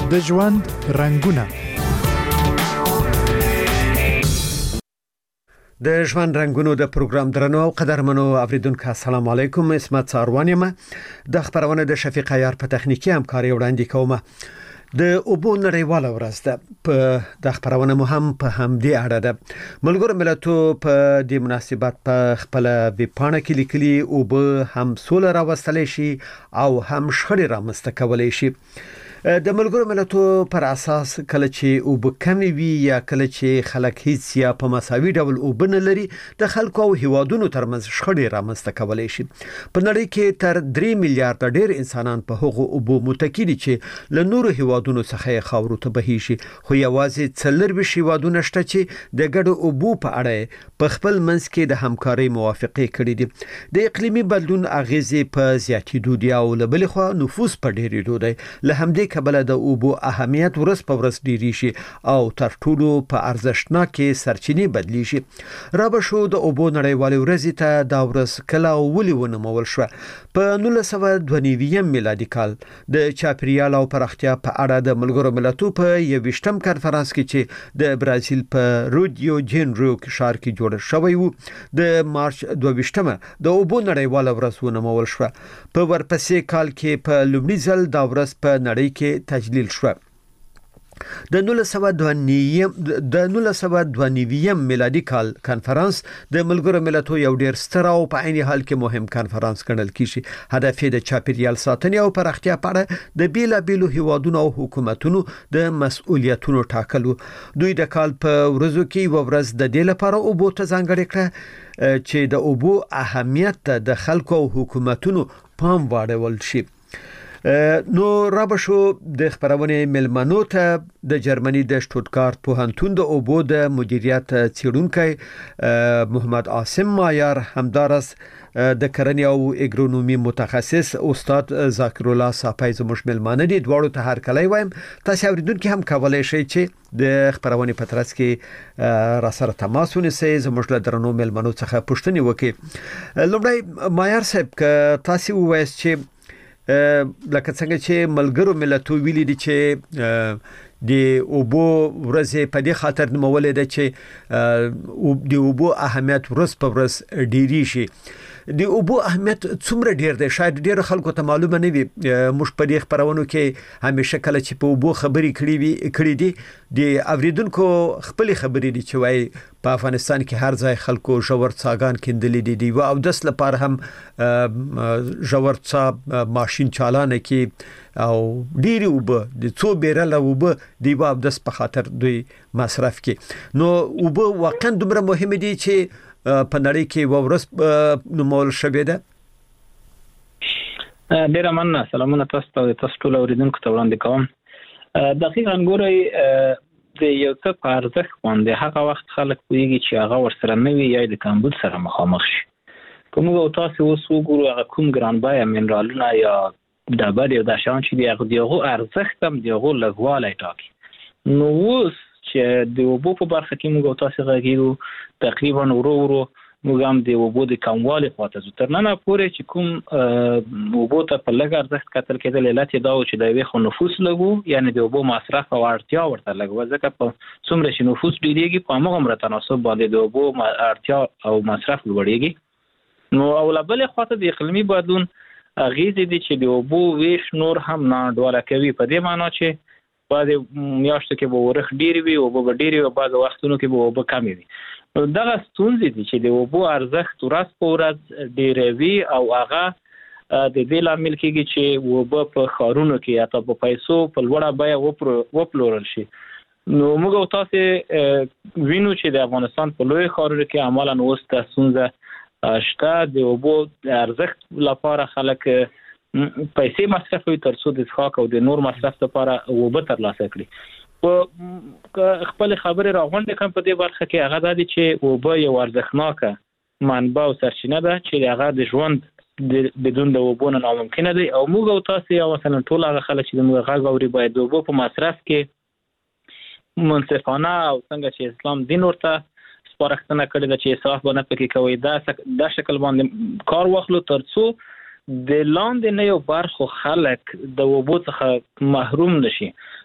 د ژوند رنگونه. د ژوند رنگونو د پروګرام درنو او قدرمنو اوریدونکو السلام علیکم. اسمت ساروانی ما د خبرونه د شفیق عیار په تخنیکی همکاري وړاندې کوم. د اوبو نړیواله ورځ ده. په د خبرونه مهم په همدې اړه ده. ملګرو ملتونو په دې مناسبت په خپل ویبپاڼه کې لیکلي اوبه هم سوله راوستلی شي او هم شخړې رامنځته کولای شي. د ملګرو ملتونو پر اساس کله چې اوبه کمی وي یا کله چې خلک هیڅ یا په مساوي ډول اوبه نه لري د خلکو او هیوادونو ترمنځ شخړې رامنځته کولای شي. په نړۍ کې تر 3 میلیارډ ډیر انسانان په هغو اوبو متکی دي چې له نورو هیوادونو څخه خاورو ته بهي شي، خو یوازې 40 هیوادونه شته چې د ګډو اوبو په اړه په خپل منځ کې د همکارۍ موافقه کړې دي. د اقلیمي بدلون اغیزې په زیاتېدو دي او له بل خوا نفوس په ډېرېدو دی. له همدې کبله د اوبو اهمیت ورځ په ورځ ډیری شي او تر ټولو په ارزښتناکې سرچینې بدلی شي. رابه شو د اوبو نړیوالې ورځې ته دا ورځ کله ولې ونومول شو. په 1992 میلادي کال د چاپیریال او پراختیا په اړه د ملګرو ملتونو په 21م کنفرانس کې چې د برازیل په رودیو جنیرو ښار کې جوړ شوی و د مارچ 22مه د اوبو نړیواله ورځ ونومول شو. په ورپسې کال کې په لومړي ځل دا ورځ په نړۍ کې تجلیل شو. د 1992 میلادي کال کنفرانس د ملګرو ملتونو یو ډیر ستر او په عین حال کې مهم کنفرانس ګڼل کیږي. هدف یې د چاپیریال ساتنې او پراختیا په اړه د بیلابیلو هیوادونو او حکومتونو د مسؤلیتونو ټاکلو. دوی د کال په ورځو کې یو ورځ د دې لپاره اوبو ته ځانګړې کړه چې د اوبو اهمیت د خلکو او حکومتونو پام واړول شي. نو رابه شو د خبرونه ملمنو ته د جرمني د شتوتګارت پوهنتون د اوبو د مدیریت څیړونکی محمد عاصم مایار همدارس د کرنې او اګرونومي متخصص استاد ذاکر الله صافی زموږ ملمانه دي. دواړو ته هر کله وایم تاسو اوریدونکو هم کولای شئ چې د خبرونه په ترڅ کې را سره تماس ونیسئ، زموږ له درنو ملمنو څخه پوښتنه وکړئ. لومړی مایار صاحب که تاسو وایئ چې لکه څنګه چې ملګرو ملتونو ویلي دي چې د اوبو ورځ په دې خاطر نومولې ده چې د اوبو اهمیت ورځ په ورځ ډیری شي. د اوبو اهمیت څومره ډیر دی؟ شاید ډیر خلکو ته معلومه نه وي. موږ په دې خبرونو کې همیشه کله چې په اوبو خبرې کړې دي د اوریدونکو خپل خبرې دي چې وای په افغانستان کې هر ځای خلکو ژور څاګان کیندلې دي او د دس لپاره هم ژور څا ماشين چالانه کې او ډیر اوبه د څو بیرله اوبه دی په دس په خاطر دوی مصرف کې. نو اوبه واقعا دومره مهمه دي چې په نړۍ کې ورځ نومول شوې ده. ډیر مننه. سلامونه تاسو ټول اوریدونکو ته وړاندې کوم. دقیقاً ګورئ د یو څه په ارزښت باندې هغه وخت خلک پوهیږي چې هغه ورسره نه وي یا د کمبود سره مخامخ شي. کوم او تاسو اوس وګورئ هغه کوم ګران بیه منرالونه یا ډبرې او د شان چې دغه ارزښت هم دغه لګوالای ټاکي. نو اوس چې د اوبو په برخه کې موږ تاسو غږیږو تقریبا ورو موږ هم د اوبو د کموالي خاطر تر نن پورې چې کوم اوبو ته په لږ ارزښت کتل کېدل علت دا و چې د ویخو نفوس لګو، یعنی د اوبو مصرف او اړتیا ورته لګو، ځکه په څومره چې نفوس ډیریږي په هغه مره تناسب باندې د اوبو اړتیا او مصرف لوړیږي. نو اولبل خاطر د اقلیمي بدلون اغیزې دي چې د اوبو ویش نور هم نه ډوله کوي. په دې معنی چې بعض میاشتو کې به ورخ ډیر وي او به ډیر وي، بعض وختونو کې به اوبه کم وي. دغه ستونزې دي چې د اوبو ارزښت ورځ په ورځ ډیروي او هغه د دې لامل کېږي چې اوبه په ښارونو کې یا په پیسو په لوړه بیه وپلورل شي. نو موږ تاسو وینو چې د افغانستان په لوی ښارونو کې عملاً اوس د ستونزه شته. د اوبو ارزښت لپاره خلک پیسې مصرفوي ترڅو د څښاک او د نور مصرف لپاره اوبه ترلاسه کړي. په خپل خبرې راغونډې کوم په دې برخه کې هغه د چې اوبه یو ارزښتناکه منبع او سرچینه ده چې هغه د ژوند بدون د اوبو نه ناممکن دی. او موږ او تاسو یا مثلا ټول هغه خلک چې موږ غږ اوري باید د اوبو په مصرف کې منصفانه او څنګه چې اسلام دین ورته سپارښتنه کړې ده چې اسراف باندې پکې کوي دا شکل باندې کار واخلو ترڅو د لاندې نه یو برخو خلک د اوبو څخه محروم نشي.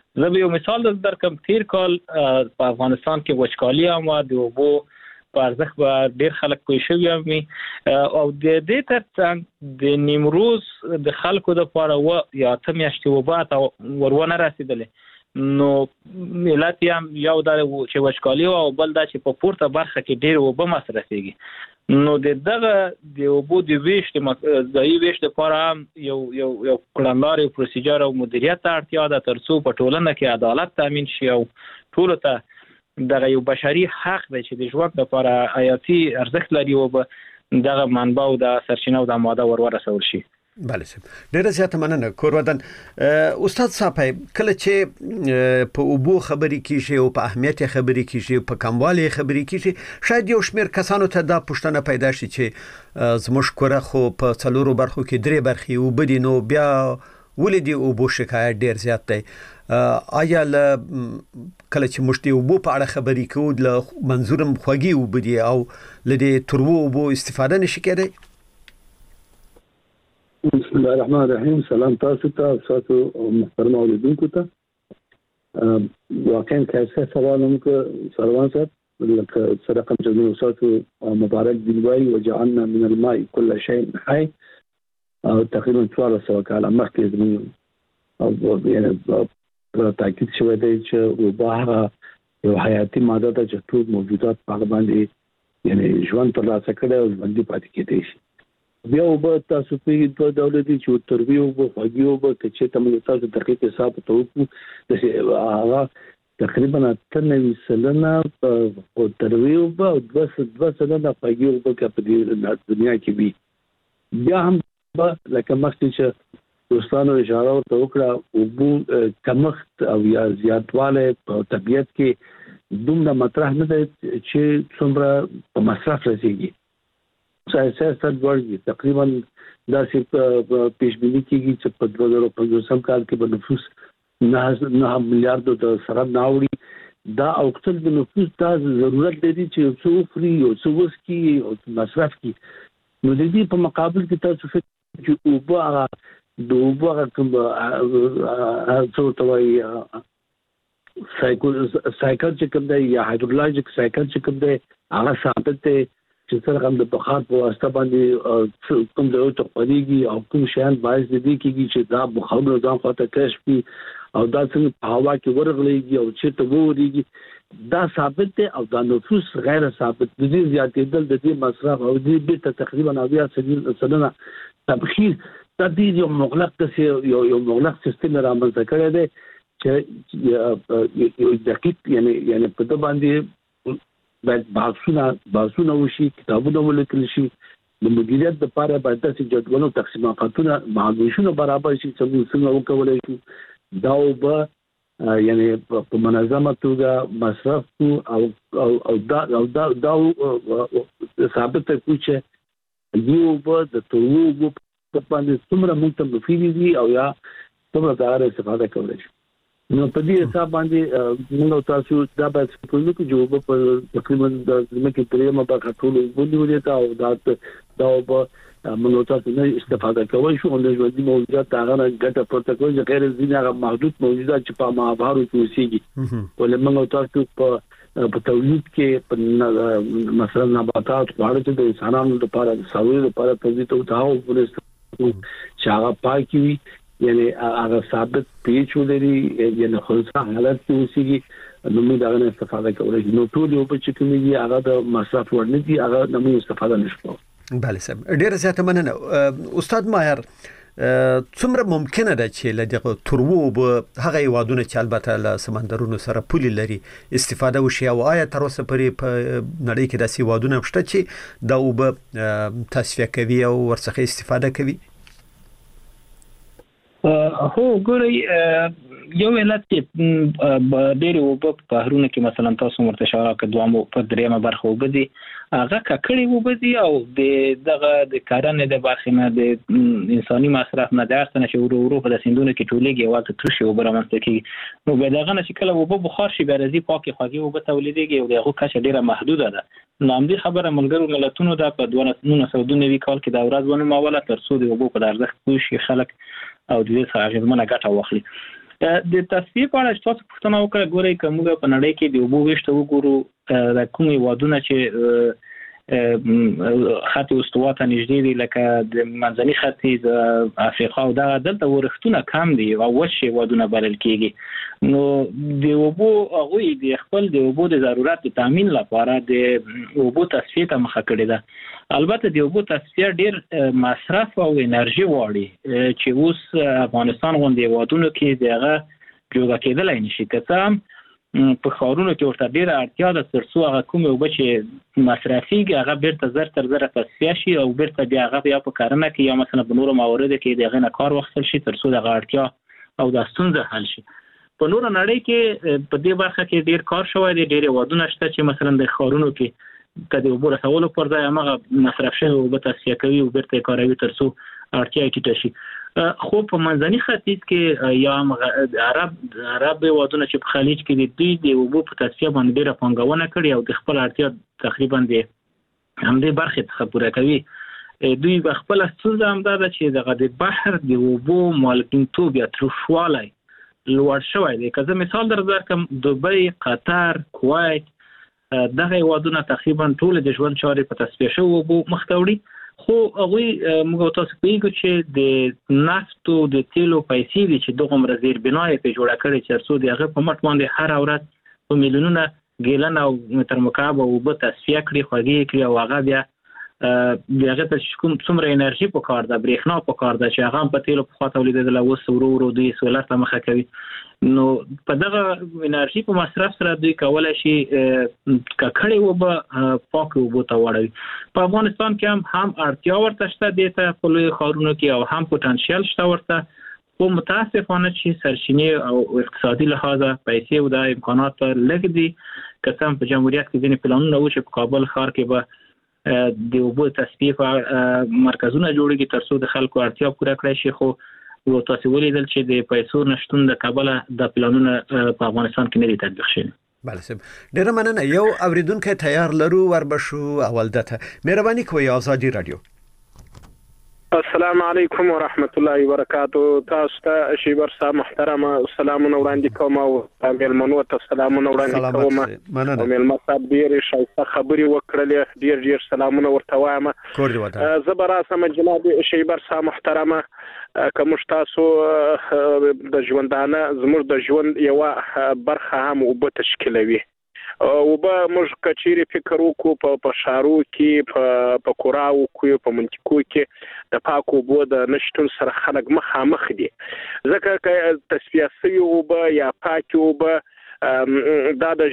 زه به یو مثال درکم. تیر کال په افغانستان کې وچکالي هم د اوبو په ارزښت به ډېر خلک پوه شوي وي او د دې ترڅنګ د نیمروز د خلکو دپاره یا 8 میاشتې اوبه ورونه رسېدلې، نو ملت هم یو دا چې وچکالي او بل دا چې په پورته برخه کې ډېر اوبه مصرفېږي. نو دغه د اوبو د ویش ځایي ویش لپاره هم یو کړنلارې پروسیجر او مدیریت ته اړتیا ده ترڅو په ټولنه کې عدالت تامین شي او ټولو ته دغه یو بشري حق دی چې د ژوند لپاره حیاتي ارزښت لري او به دغه منبع او د سرچینه او د ماده ورسول شي. بله صاحب، ډیره زیاته مننه. کورودن استاد صاحب، کله چې په اوبو خبرې کیږي او په اهمیت خبرې کیږي، په کموالي خبرې کیږي، شاید یو شمیر کسانو ته دا پوښتنه پیدا شي چې زموږ کوره خو په څلورو برخو کې 3 برخې وبدي، نو بیا ولې دی اوبو شکایت ډیر زیات دی؟ آیا کله چې موږ د اوبو په اړه خبرې کوو له منظورم خوږی وبدي او لدې تروو اوبو استفاده نشي کېدای؟ بسم الله الرحمن الرحیم. سلام تاسو ته، تاسو محترم اوریدونکو ته. واقعا کیسه سوال هم که سروان صاحب لکه صدقه جمعه تاسو مبارک دی وای وجعلنا من الماء كل شيء حي او تقریبا 400 کاله مخکې زموږ او یعنی تاکید شوی دی چې اوبه یو حیاتي ماده ده چې ټول موجودات په هغه باندې یعنی ژوند ترلاسه کړي او ژوندي پاتې کېدای شي. بیا اوبه تاسو په دوه ډول دي چې تروي اوبه، خوږی اوبه، چې تاسو تاسو دقیق حساب کوو د هغه تقریبا 93% په تروي اوبه او 2% خوږی اوبه کې په دې دنیا کې وي. بیا هم لکه مخکې چې دوستانو اشاره وکړه اوبو کمښت او یا زیاتواله په طبیعت کې دومره مطرح نه دی چې څومره په مصرف رسیږي. سیاست ورګي تقریبا دا چې پیشبینی کیږي چې په 2050 کال کې به نفوس 9 میلیارډ د سره ناوړي. دا اوکتل د نفوس دا ضرورت لري چې څو فری او څو وسکي او مصرف کی. نو د دې په مقابل کې تاسو فکر چې اوبه د اوبه کوم څه توای سایکل چې کوم دی یا هایدرولوژیک سایکل چې کوم دی هغه ثابت دی چې څنګه هم د بخار په واسطه باندې کوم د یو تقریږي او کوم شیان باعث دي کېږي چې دا بخار نظام خاطر کشف کی او دا څنګه په هوا کې ورغليږي او چې ته ووريږي، دا ثابت دی. او دا نفوس غیر ثابت دي. زیاتېدل د دې مصرف او دې به تقریبا 90% تبخیر د دې یو مغلق یو مغلق سیستم رامنځته کړی دی چې یو دقیق یعنی په دې باندې باید بحثونه وشي، کتابونه ولیکل شي، د مدیریت لپاره باید تاسو جدول او تقسیماتونه معلوماتونه برابر شي چې څنګه وکولای شو دا به یعنی په منظمه توګه مصرف او دا ثابت کړو چې یو به د توغو په باندې څومره موږ مفید دي او یا څومره دا استفاده کولای شي. نو په دې حساب باندې موږ تاسو دا به څه کوو چې په تقریبا د ځمکې پرېمه برخه ټول ونیولې تا او دا به موږ تاسو نه استفاده کوو شو. د ژوندي موجودات هغه ګټه پورته کوي چې غیر ځینې هغه محدود موجودات چې په ماهوارو کې اوسېږي ولې موږ تاسو په تولید کې مثلا نباتات خواړه چې د انسانانو لپاره د ساروي لپاره تولید او تاو ورسته چې هغه پاکي وي یعنی هغه ثابت پیچ ولري یعنی خلصه حالت کې اوسېږي نو موږ دا نه استفاده کوو. نو ټول یو په چې کومي هغه د مصرف ورنه دي هغه نه موږ استفاده نشو. بله صاحب، ډیره زیاته مننه. استاد ماهر، څومره ممکنه ده چې لدغه تروو به هغه یوادونه چې البته له سمندرونو سره پولي لري استفاده وشي او آیا تر اوسه پورې په نړۍ کې داسې یوادونه شته چې دا اوبه تصفیه کوي او ورڅخه استفاده کوي؟ هو ګورئ یو علت چې ډېر اوبه په بحرونو کې مثلا تاسو مرته اشاره کړه دوه په دریمه برخه اوبه دي هغه ککړې اوبه دي او دغه د کارنې د برخې نه د انساني مصرف نه د ارتنه چې ورو په سیندونو کې ټولېږي او د ترشي اوبه رامنځته کېږي. نو به دغه نه چې کله اوبه بخار شي بیا راځي پاکې خوږې اوبه تولیدېږي او دغه کچه ډېره محدوده ده. نو همدې خبره ملګرو ملتونو دا په 1992 کال کې دا ورځ ونوموله تر څو د اوبو په ارزښت پوه شي خلک او د دې څخه اغېزمنه ګټه واخلي. د تصفیه په اړه تاسو پوښتنه وکړه ګورئ کومه په نړۍ کې د اوبو ویشت وګورو د کومې وادونه چې خط استوا ته نږدې دي لکه د منځني خط د افریقا او دلته ورښتونه کم دي او وشي وادونه بلل کېږي نو د اوبو هغوی د خپل د اوبو د ضرورت د تامین لپاره د اوبو تصفیه ته مخه کړې ده البته د اوبو تصفیه ډیر مصرف او انرژي غواړي چې اوس افغانستان غونډې وادونو کې دغه جوړه کېدلای نشي که په خارونو کې ورته ډیره اړتیا ده ترڅو هغه کومه اوبه چې مصرفيږي هغه بیرته زر تر زر تصفیه شي او بیرته بیا هغه بیا په کارنه کې یا مثلا په نورو مواردو کې دغه نه کار وختل شي ترڅو دغه اړتیا او د ستونزه حل شي په نورو نړۍ کې په دې برخه کې ډیر کار شوی دی ډیر وادونه شته چې مثلا د خارونو کې کله اوبه رسولو پر ځای هغه مصرف شوی اوبه تصفیه کوي او بیرته کاروي ترڅو اړتیا ټیټه شي خو په منځني ختیځ کې یا عرب وادونه چې په خلیج کې دي د اوبو په تصفیه باندې ډیره پانګونه کړې او د خپل اړتیا تقریبا د همدې برخې څخه پوره کوي دوی خپل ستونزه هم ده چې د بحر د اوبو مالګینتوب یا ترشوالی لوړ شوی دی که زه مثال درکړم دوبۍ قطر کویت دغه وادونه تقریبا ټول د ژوند چارې په تصفیه شوو اوبو مخ ته وړي خو هغوی موږ تاسو پوهیږو چې د نفت او د تیلو پیسې دي چې دغه مرزیر بنای په جوړه کړي چې څو دغه په مټ باندې هر ورځ په میلیونونه ګیلن او متر مکعب اوبه تصفیه کړي خوږی کړي او هغه بیا دغه ته کوم څومره انرژي په کار ده برېښنا په کار ده چې هغه په تیلو په خاطر لیدل او ورو دوی سولر ته مخه کوي نو په دغه انرژي په مصرف سره دوی کولای شي ککړې وبه پاک وبو ته وړي په افغانستان کې هم اړتیا ورته شته د ته په لوی خارونو کې او هم پټنشل شته ورته خو متاسفانه چې سرچینې او اقتصادي لحاظه پیسې او د امکانات لږ دي قسم په جمهوریت کې ځینې پلانونه و چې په کابل ښار کې به د اوبو تصفیه مرکزونه جوړیږي ترڅو د خلکو اړتیا پوره کړی شي خو و تاسو ولیدل چې د پیسو نشټون د کابل د پلانونو په افغانستان کې نه دي تطبیق شوي بله سم ډیره مننه یو اوریدونکو تیار لرو وربشو اول دته مهرباني کوئ آزادي رادیو السلام علیکم ورحمت الله وبرکاته تاسو ته شیبر صاحب محترم سلامونه وړاندې کوم او مېلمنو ته سلامونه وړاندې کوم او مېلمه صاحب ډیر شایسته خبرې وکړلې ډیر سلامونه ورته وایم زبر اسمه جناب شیبر صاحب محترم کوم تاسو د ژوندانه زموږ د ژوند یو برخه هم وب تشکیلوي وبا موږ کچيري فکر وکړو په شارو کې په کوراو کې په منطقو کې د پاکو بو د نشټون سره خلک مخامخ دي ځکه تصفیه سوي وبا یا پاکو وبا د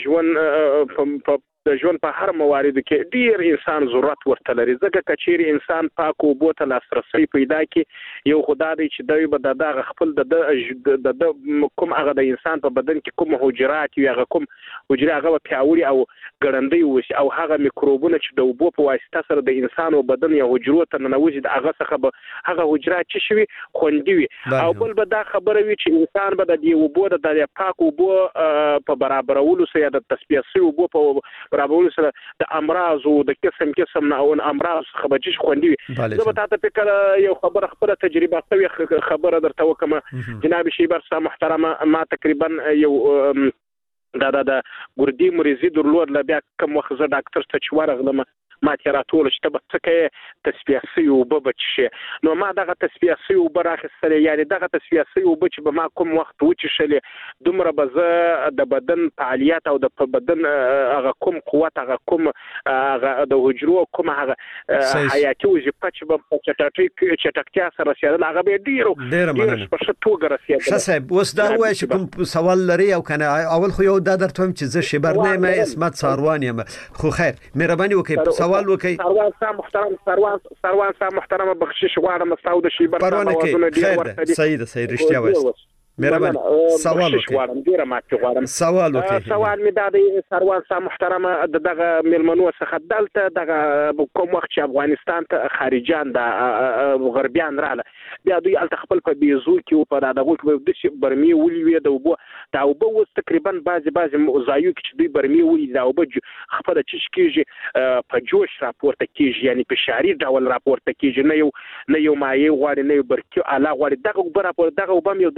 ژوند په هر موارد کې ډیر انسان ضرورت ورته لري ځکه کچيري انسان پاکو بو ته لاسرسي پیدا کې یو خدای دی چې دوی به دغه خپل د کوم هغه د انسان په بدن کې کوم حجرات یا کوم حجره هغه پیاوړي او ګړندې وي او هغه میکروبونه چې د اوبو په واسطه سره د انسان او بدن یا حجرو ته ننوځي د هغه څخه به هغه حجرات چې شوي خوندي وي او بل به دا خبره وي چې انسان به د اوبو د پاکو اوبو په برابرولو سره د تصفیه سوي اوبو په برابرولو سره د امراض او د قسم نه او امراض خبرچ خوندي وي زه به تاسو فکر یو خبره خپل تجربه کوي خبره درته وکم جناب شیبر صاحب محترم ما تقریبا یو دا ګردی مریضي درلود لا بیا کوم وخت زه ډاکټر ته چورغلم ما تیراتول چې به څه کې تصفیه سوي اوبه بچي نو ما دغه تصفیه سوي اوبه راخستلې یعنی دغه تصفیه سوي اوبه چې به ما کوم وخت وچشلې دومره به زه د بدن فعالیت او د بدن هغه کوم قوت هغه کوم هغه د حجرو کوم هغه حیاتي وظیفه چې به چټکتیا سره رسیدل هغه به ډیر په توګه رسیدل صاحب اوس دا وایي چې کوم سوال لري او کنه اول خو یو دا درته چې زه شبر نه یم اسمت ساروان یم خو خیر مهرباني وکړئ سوال وکي سروان صاحب محترم سروان صاحب محترم بخشش غواړم تاسو د شیبر صاحب وازونه ډیر ورته دي سید رښتیا وایي مهرباني سوال وکړئ سوال می دا دی سروان صاحب محترم دغه ملمنو څخه دلته دغه کوم وخت چې افغانستان ته خارجان د غربیان رااله بیا دوی الته خپل په بیزو کې او په دغه کې د برمي ولوي د وبو دا وبو وس تقریبا بعضی زایو کې دوی برمي ولي دا وبو خپل چش کېږي په جوش راپورته کېږي یعنی په شعري ډول راپورته کېږي نه یو مایع غواړي نه یو برکي اعلی غواړي دغه راپور دغه وبم یو داسې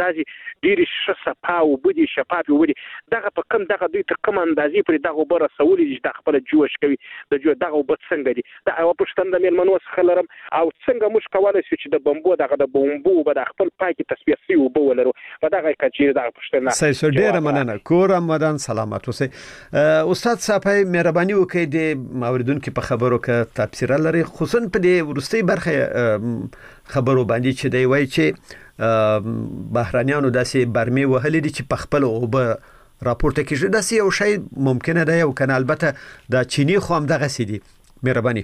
ډیر صفا او بده شفاف وي دغه په کم دغه دوی ته کم اندازې پر دغه بر رسولي چې د خپل جوش کوي د جو دغه وبد څنګه دي دا او پښتون د میلمنو څخه لرم او څنګه موږ کولای شو چې د بمبو دغه د بمبو به د خپل پاکي تصفیه سی او بولرو په دغه کچې دغه پښتون سې ډیر مننه کورم مدان سلامت اوسئ استاد صاحب مهرباني وکړئ د اوریدونکو په خبرو کې تفسیر لري خصوصا په دې ورستي برخه خبرو باندې چې دی وایي چې بهرانيانو داسې برمي وهلې دي چې په خپل او به راپورته کیږي داسې یو شی ممکنه ده یو کنه البته د چینی خو هم دغه سيدي مهرباني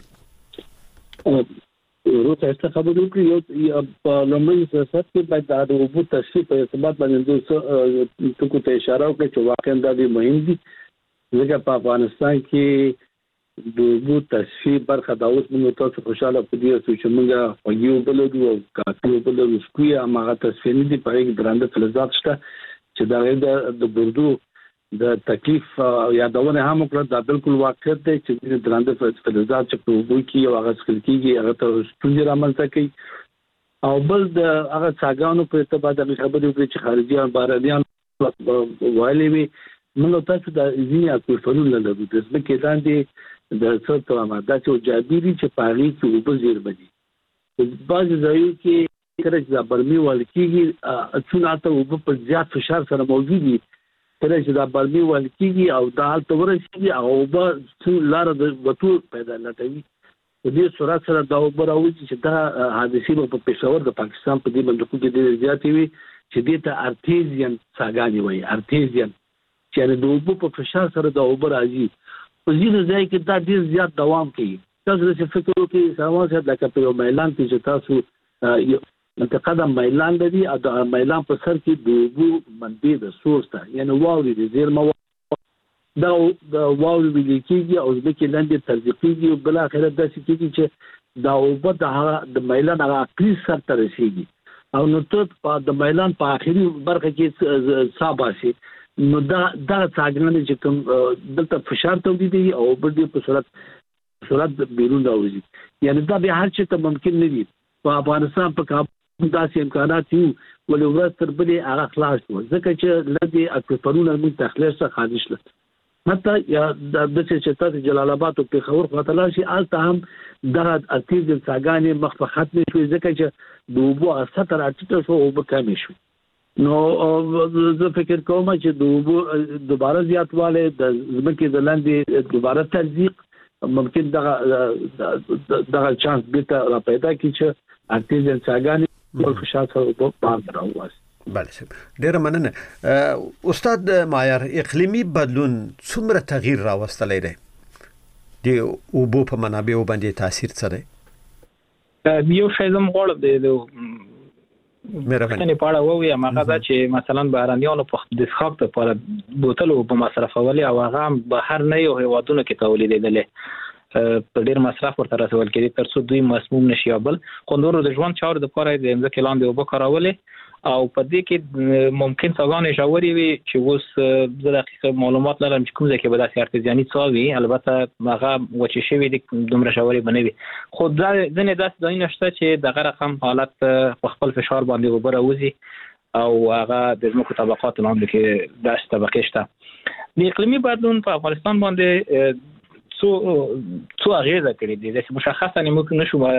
روته است خبرو کې یو په لومړي سیاست کې باید د اوبو تشریح په ارتباط باندې څه ته اشاره وکړي چې واقعا دا ډېر مهم دي ځکه په افغانستان کې د اوبو تشریح برخه دا اوس موږ تاسو خوشاله پدې چې موږ خوږیو بلدو او کافیو بلدو سکویا هغه تشریح نه دي په یوه درنده فلزات شته چې دا د بردو د تکلیف یادونه هم کړه دا بالکل واقعیت دی چې د درنده فلزات چې په اوبو کې یو هغه سکل کېږي هغه ته ستونزې رامنځته کوي او بل د هغه څاګانو په ارتباط د خبرې وکړي چې خارجيان بهرانيان وایي موږ تاسو د ځینې اکوفرونه لرو د ځمکې لاندې د څو ماده چې جابيري چې پاري کې اوبه زیر بدي بعض ځایو کې کله چې برمي ولکېږي څونه ته اوبه په زیات فشار سره موجود دي کله چې دا برمي ولکېږي او دا حالت ورسېږي او اوبه څو لار د وټو پیدا لټوي په دې سرعت سره دا اوبه راوځي چې دا حادثه په پېښور د پاکستان په دې منطقو کې ډېر زیاتې وي چې دې ته ارتيزيان څاګانې وایي ارتيزيان چې د اوبو په فشار سره دا اوبه راځي په ځینې ځای کې دا ډېر زیات دوام کوي تاسو چې فکر وکړئ سماسه لکه په میلان کې چې تاسو یو منطقه د میلان دی او د میلان په سر کې د اوبو منبع د سورس ته یعنی واوري د زیرمه دا د واوري ولیکيږي او ځکه لاندې تزریقيږي او بل اخر داسې کېږي چې دا اوبه د میلان هغه اقلیم سره ته رسیږي او نو ته د میلان په اخري برخه کې صاباسي نو دا څنګه چې کوم دلته فشار تولیدي او بل په صورت بیرون راوځي یعنی دا به هر څه ته ممکن نه دي په افغانستان په کابل داسې امکانات یو ولې ورځ تر بلې هغه خلاص شو ځکه چې لدی اکوفرونه موږ تخلیص څخه خارج شول حتی یا د چې تاسو جلال آباد او پیښور خاطر شي الته هم د اتیز څنګه مخ په ختم شو ځکه چې د اوبو اثر اټیټ شو او به کم شو نو زه فکر کوم چې د اوبو دوباره زیاتواله د ځمکې د لاندې دوباره تزریق ممکن دغه چانس بیرته را پیدا کی چې ارتیزن څنګه په فشار سره په پام راوځي بله ډیر مننه استاد مایر اقلیمی بدلون څومره تغییر راوستلی دی د اوبو په منابعو باندې تاثیر څه دی یو شی زم غواړم مېرمنې پاړه ووي هغه دا چې مثلا بهرانيانو په د ښاک لپاره بوتلو په مصرفولي او هغه بهر نه یو هیوادونو کې تولیدېدل په ډیر مصرف ورته رسول کېږي ترڅو دوی مسموم نشي بل خوندورو د ژوند چارو لپاره د ځمکې لاندې اوبه کارولې او په دې کې ممکن څنګه ژوري وي چې اوس زه دقیق معلومات لرم چې کوم ځای کې به داسې ارتزیاني څاوي البته هغه وچې شوی د دومره ژوري بنوي خو دا ځنې داسې ځای نشته چې دغه رقم حالت په خپل فشار باندې اوبه راوځي او هغه د ځمکو طبقات لاندې کې داسې طبقې شته د اقلیمي بدلون په افغانستان باندې څو اغیزه کړې دي چې مشخصا موږ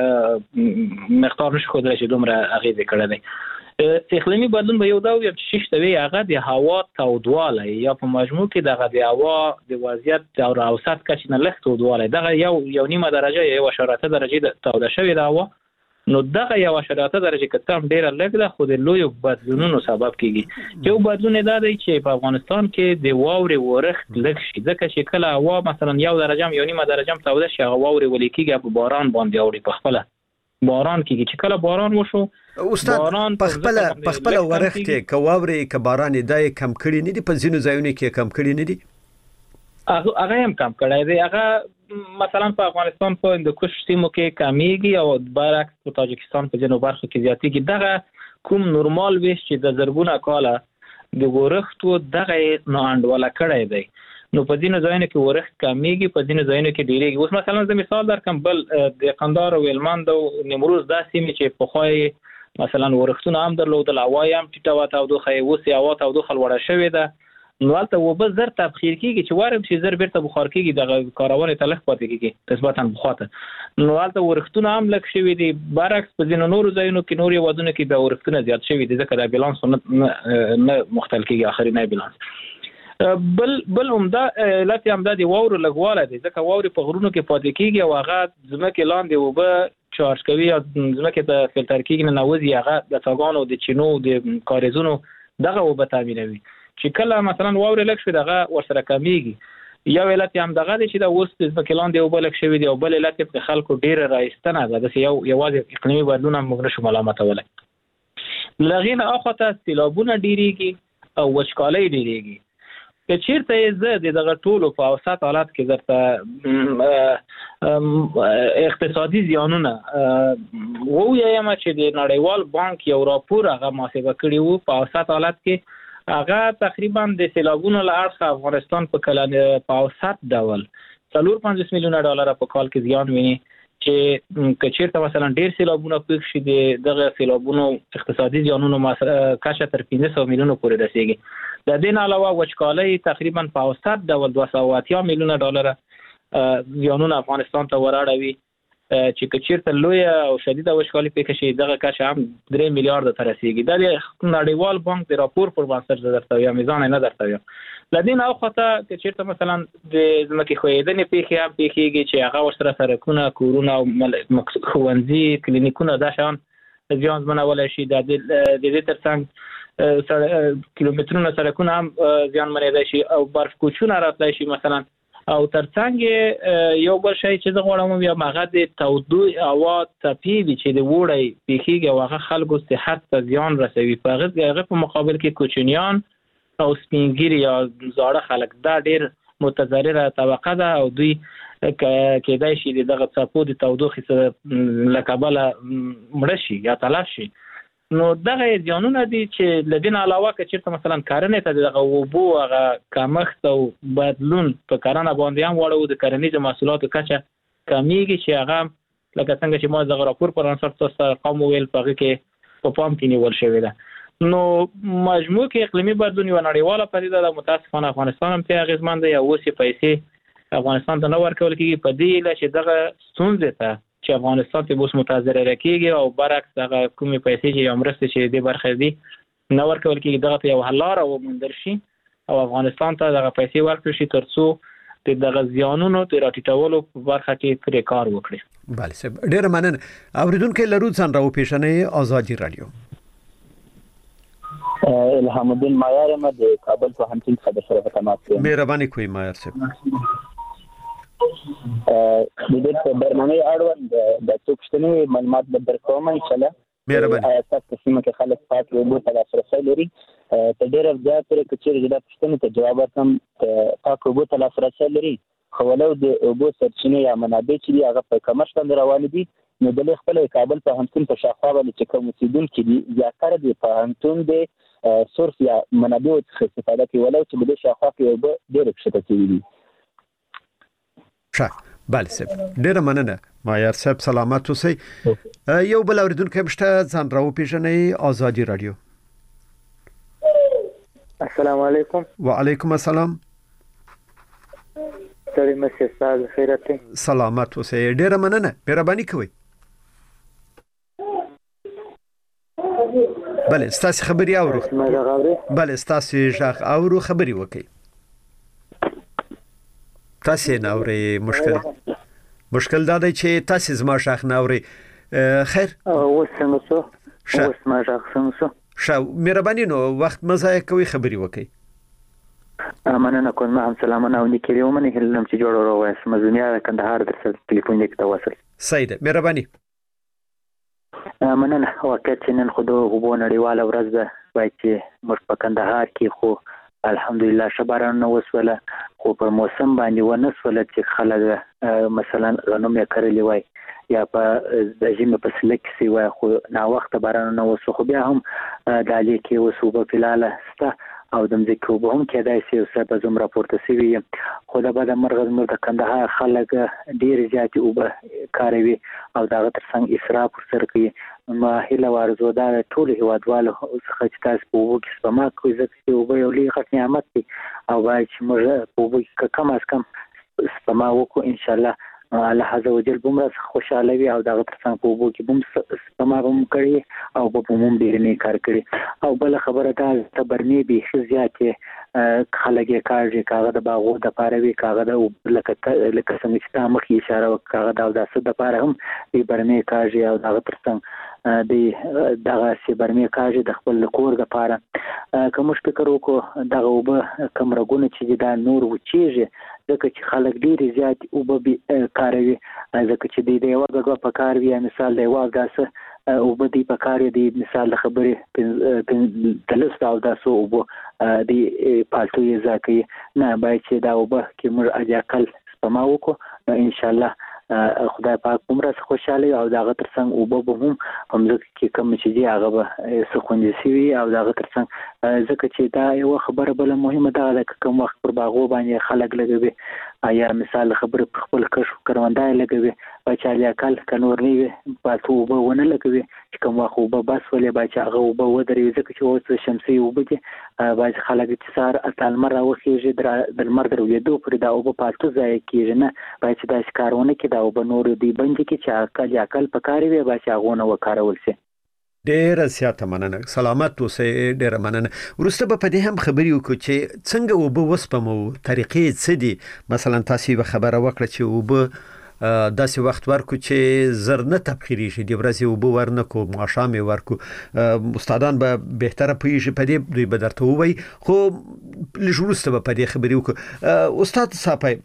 نشو مقدار نشو خو درې دومره اغیزه کړې دي اقلیمی بدلون به یو دا وي چې شته هغه د هوا تودواله یا په مجموع کې د هوا د وضعیت او اوسط کچې نه لږ تودواله دغه یو نیمه درجه یا 1.8 درجه د توده شوی د هوا نو دغه یو 1.8 درجه کتم ډیره لږ ده خو د لوی بدلونونو سبب کیږي یو بدلون دا دی چې په افغانستان کې د واوري ورښت لږ شي ځکه چې کله هوا مثلا یو درجه یو نیمه درجه توده شي هغه واوري ولیکيږي په باران باندې اوري په خپل باران کېږي چې کله باران وشو استاد په خپل ورښت کې کواوري ک باران دای کم کړي نه دي په ځینو ځایونو کې کم کړي نه دي هغه هم کم کړی دی هغه مثلا په افغانستان په هندوکش سیمو کې کمیږي او برعکس په تاجکستان په ځینو برخو کې زیاتېږي دغه کوم نورمال ویش چې د زرګونه کاله د ورښتو دغه نه انډوله کړی دی نو په ځینو ځایونو کې ورښت کمیږي په ځینو ځایونو کې ډیریږي اوس مثلا زه مثال درکم بل د قندهار او هلمند او نیمروز دا سیمې چې په خوای مثلا ورښتونه هم درلودل، هوا هم ټیټه وه، تودوخه یې اوس هوا تودوخه لوړه شوې ده. نو هلته اوبه زر تبخیر کېږي چې وارم چې زر بیرته بخار کېږي، دغه کارونې ته لږ پاتې کېږي نسبتا پخوا ته. نو هلته ورښتونه هم لږ شوي دي، برعکس په ځینو نورو ځایونو کې نور هېوادونو کې بیا ورښتونه زیات شوي دي، ځکه دا بیلانس نه مختل کېږي آخرینی بیلانس. بل عمده علت یې همدا د واورو لږوالی دی، ځکه واورې په غرونو کې پاتې کېږي او هغه ځمکې لاندې اوبه چارج کوي او ځمکې ته فلټر کېږي، ننوځي هغه د څاګانو د چینو د کاریزونو دغه اوبه تامینوي. چې کله مثلا واورې لږ شوي دغه ورسره کمیږي. یو علت یې همدغه دی چې دا اوس د ځمکې لاندې اوبه لږ شوي دي، او بل علت یې د خلکو ډېره رایستنه ده، داسې یوازې اقلیمي بدلون هم موږ نشو ملامتولی. له هغې نه اخواته سیلابونه ډېرېږي او وچکالۍ ډېرېږي. که چېرته یې زه د دغه ټولو په اوسط حالت کې درته اقتصادي زیانونه ووایم چې د نړیوال بانک یو راپور هغه محاسبه کړی وو په اوسط حالت کې، هغه تقریبا د سیلابونو له اړخه افغانستان په اوسط ډول 450 میلیونه ډالر په کال کې زیان ویني، چې که چېرته مثلا ډېر سیلابونه پیښ شي د دغه سیلابونو اقتصادي زیانونو کچه تر 500 میلیونو پورې رسیږي. د دې نه علاوه وچکالۍ تقریبا په اوسط ډول 280 میلیونه ډالر زیانونه افغانستان ته وراړوي، چې که چېرته لویه او شدیده وچکالي پیښه شي دغه کچه هم 3 میلیارده ته رسیږي. دا د نړیوال بانک د راپور پر بنسټ زه درته وایم، میزان یې نه درته وایم. له دې نه اخواته که چېرته مثلا د ځمکې ښویېدنې پیښې هم پیښېږي چې هغه ورسره سړکونه، کورونه او ښوونځي، کلینیکونه دا شیان زیان زمنولی شي. د دې ترڅنګ کیلومترونه سړکونه هم زیانمنېدی شي او برف کوچونه راتلی شي مثلا. او ترڅنګ یو بل شی چې زه غواړم ووایم هغه د تودو هوا څپې دي چې د اوړی پیښیږي او هغه خلکو صحت ته زیان رسوي. په هغه په مقابل کې کوچنیان او سپینګیري یا زاړه خلک دا ډېر متضرره طبقه ده او دوی کېدای شي دغه څپو د تودوخې له کبله مړه شي یا تلف شي. نو دغه زیانونه دي چې له دې نه علاوه که چېرته مثلا کرنې ته دغه اوبو هغه کمښت او بدلون په کرنه باندې هم واړو، د کرنیزو محصولاتو کچه کمیږي چې هغه لکه څنګه چې ما دغه راپور پر بنسټ تاسو ته ارقام وویل په هغې کې په پام کې نیول شوې ده. نو مجموع کې اقلیمي بدلون یوه نړیواله پدیده ده، متاسفانه افغانستان هم پرې اغېزمن دی او اوس یې پیسې افغانستان ته نه ورکول کېږي په دې هیله چې دغه ستونزې ته چې افغانستان ته اوس متضرره کېږي او برعکس هغه کومې پیسې چې یا مرستې چې دې برخه دي نه ورکول کېږي، دغه ته یو حل لاره وموندل شي او افغانستان ته دغه پیسې ورکړل شي تر څو د دغه زیانونو د راټیټولو په برخه کې پرې کار وکړي. بله صاحب، ډېره مننه. اورېدونکي لرو ځان راوپېژنئ. ازادي راډیو. الهام الدین مایار یم د کابل پوهنتون څخه درسره په تماس یم. مهرباني کوئ مایار صاحب. د دې په برنامه اړوند د څو پوښتنې معلومات به درکوم ان شاء الله. مهرباني. تاسو په سیمه کې خلک پاک اوبو ته لاسرسی لري، ته ډېر زیات لري که چېرې دا پوښتنې ته جواب ورکړم پاک اوبو ته لاسرسی لري خو ولو د اوبو سرچینې یا منابع چې دي هغه په کمښت باندې روانې دي، نو د دې خپل کابل پوهنتون په شاوخوا باندې چې کوم اوسېدونکي دي زیاتره د پوهنتون د سورس یا منابعو څخه استفاده کوي، ولو چې د دې شاوخوا کې اوبه ډېرې کښته شوي دي. ښه، بله صاحب، ډېره مننه مایار صاحب، سلامت اوسئ. یو بل اورېدونکی هم شته، ځان راوپېژنئ. ازادي راډیو. السلام علیکم. وعلیکم السلام. ستړي مشه، ستاسو خیرت دی. سلامت اوسئ. ډېره مننه، مهرباني کوئ. بله، ستاسو خبرې اورو. بله، ستاسو غږ اورو، خبرې وکړئ. تاسو نه اورئ. مشکل دا دی چې تاسو زما غږ نه اورئ. خیر، اوس څنګه شو؟ اوس ما غږ څنګه شو؟ ښه، مهرباني نو وخت مه ضایع کوئ، خبرې وکړئ. مننه کوم. هم سلامونه او نیکي ومني هلم چې جوړ وروایست مزونیا کندهار درسره ټلیفون کې تواصل. صحیح ده، مهرباني. مننه. واقعیت چې نن خو د اوبو نړیواله ورځ ده، باید چې موږ په کندهار کې خو الحمدلله ښه باران نه وسوله، خو په موسم باندې ونه سوله چې خلک مثلا غنم یې کرلی وای یا په د ژمي په سله کې سی وای، خو ناوخته باران نه وسو، خو بیا هم د علي کې اوس اوبه فلاله شته او د مځکې اوبه هم کېدای شي یو څه به زم راپورته سوي یم، خو د بده مرغه زموږ د کندهار خلک ډېرې زیاتې اوبه کاروي او د هغه تر څنګ اسراف ورسره کوي. ماهله ورزو دا ټول هیوادوالو څخه چې تاسو په وګ سپما کوئ ځکه یو به یو لوی نعمت دی او باید چې موږ په وګ کم از کم سپما وکړو ان شاء الله الله عز وجل بمره خوشاله وي او دغه ترڅنګ په وګ کې بم سپما بم کړی او په موږ ډیر نه کار کړی او بل خبره دا ته برني به زیاتې خلک یې کارږي کاغه د باغو د پاره وی کاغه د لکه څنګه چې تا مخې اشاره وکړه د داسې د پاره هم دی برني کارږي او دغه ترڅنګ دی دغه سی برني کارږي د خپل کور د پاره کوم فکر وکړو دغه وب کمرګونه چې دا نور وچیږي ځکه چې خلک ډیر زیات وب کاروي ځکه چې دی یو دغه په کار وی مثال دی واو داسه او بدی په کار دی مثال خبرې تلست او داسو او دی پالتو یې ځکه نه باید چې دا وب کې موږ اجاکل سپما وکړو ان شاء الله خدای پاک عمره خوشاله او دغه ترڅنګ او به هم همزه کې کوم چې دی هغه به سخوندي سي او دغه ترڅنګ ځکه چې دا یو خبره بل مهمه ده چې کوم وخت پر باغو باندې خلک لګوي یا مثال خبره خپل کشف کروندای لګوي بچالیا کال کنور نیوي پاتو به ونه لګوي چې کوم وخت به بس ولې بچا هغه به ودرې ځکه چې اوس شمسي وبدي باز خلک چې سار اتل مر راوخیږي د لمر درولېدو پر دا او په پاتو ځای کېږي نه باید چې دا کارونه کې دا او به نور دی بنځ کې چې عقل پکاري وي بچا غونه وکارول شي ډېر زیاته مننه سلامت اوسئ ډېر مننه ورسته به په دې هم خبرې وکړو چې څنګه وب وسپمو طریقې څه دي مثلا تاسو به خبره وکړه چې وب داسې وخت ورکو چې زر نه تبخیری شي د ورځې وب ورنکو ماشامي ورکو استادان به بهتره پوهیږي په دې دوی به درته ووي خو لږ به په دې خبرې وکړو استاد صاحب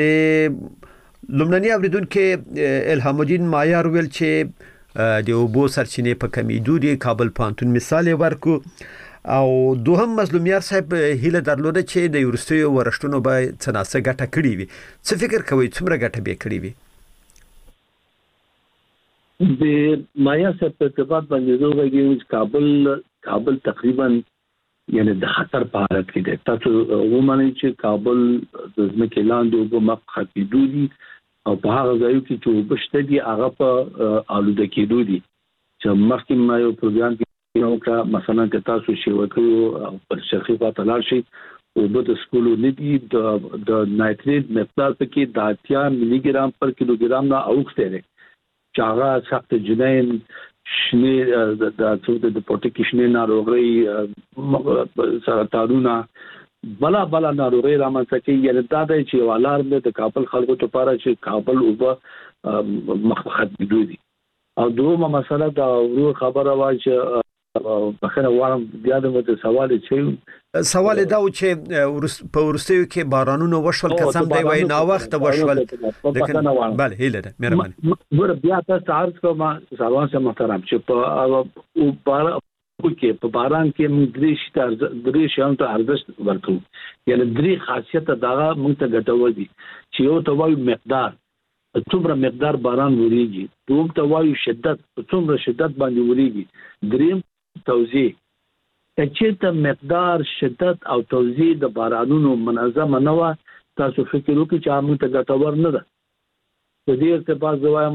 د لومړني اوریدونکو الهام الدین مایار ویل چې د اوبو سرچینې په کمیدو دي کابل پانتون مثال ورکو او دوهم مظلومیار صاحب هیله درلوده چې د یورستیو ورشتونو به څناسه ګټه کړی وي څه فکر کوي څومره ګټه به کړی وي د مایا صاحب په ارتباط باندې دوی کابل تقریبا یعنی د خطر په حالت کې ده تاسو ومنئ چې کابل د ځمکې لاندې اوبو مخاطي دي او په هغه ځایو کې چې وبشته دي هغه په آلوده کېدو دي چې مخکې ما یو پروګرام کې نو مثلا که تاسو شی وکړو پر شرقي خواته لاړ شي او د سکولو ندي د نایتریت مقدار پکې د 80 ملي ګرام پر کیلوګرام نه اوښته دي چې هغه سخت جنین شنه د پروتیکشن ناروغي سرطانونه بلا ناروغي رامنځته کوي یعنی دا د چې والار د کابل خلکو لپاره چې کابل او مخخد دي او دومره مسله دا ورو خبره وای چې بخنه وارم بیا د سوال دا و چې په ورستیو کې بارانونه وشول قسم دی وای نا وخت وشول بله هیله ده مهرباني ګور بیا تاسو عرض کوم سروان سره محترم چې په کې په باران کې موږ درې شیان ته ارزښت ورکړو یعنی درې خاصیت دا موږ ته ګټور دي چې یو ته وایو مقدار څومره مقدار باران وریږي دوم ته وایو شدت څومره شدت باندې وریږي دریم توزیع چې ته مقدار شدت او توزیع د بارانونو منظمه نه و تاسو فکر وکړئ چې موږ ته ګټور نه ده د دې ارتباط زوایم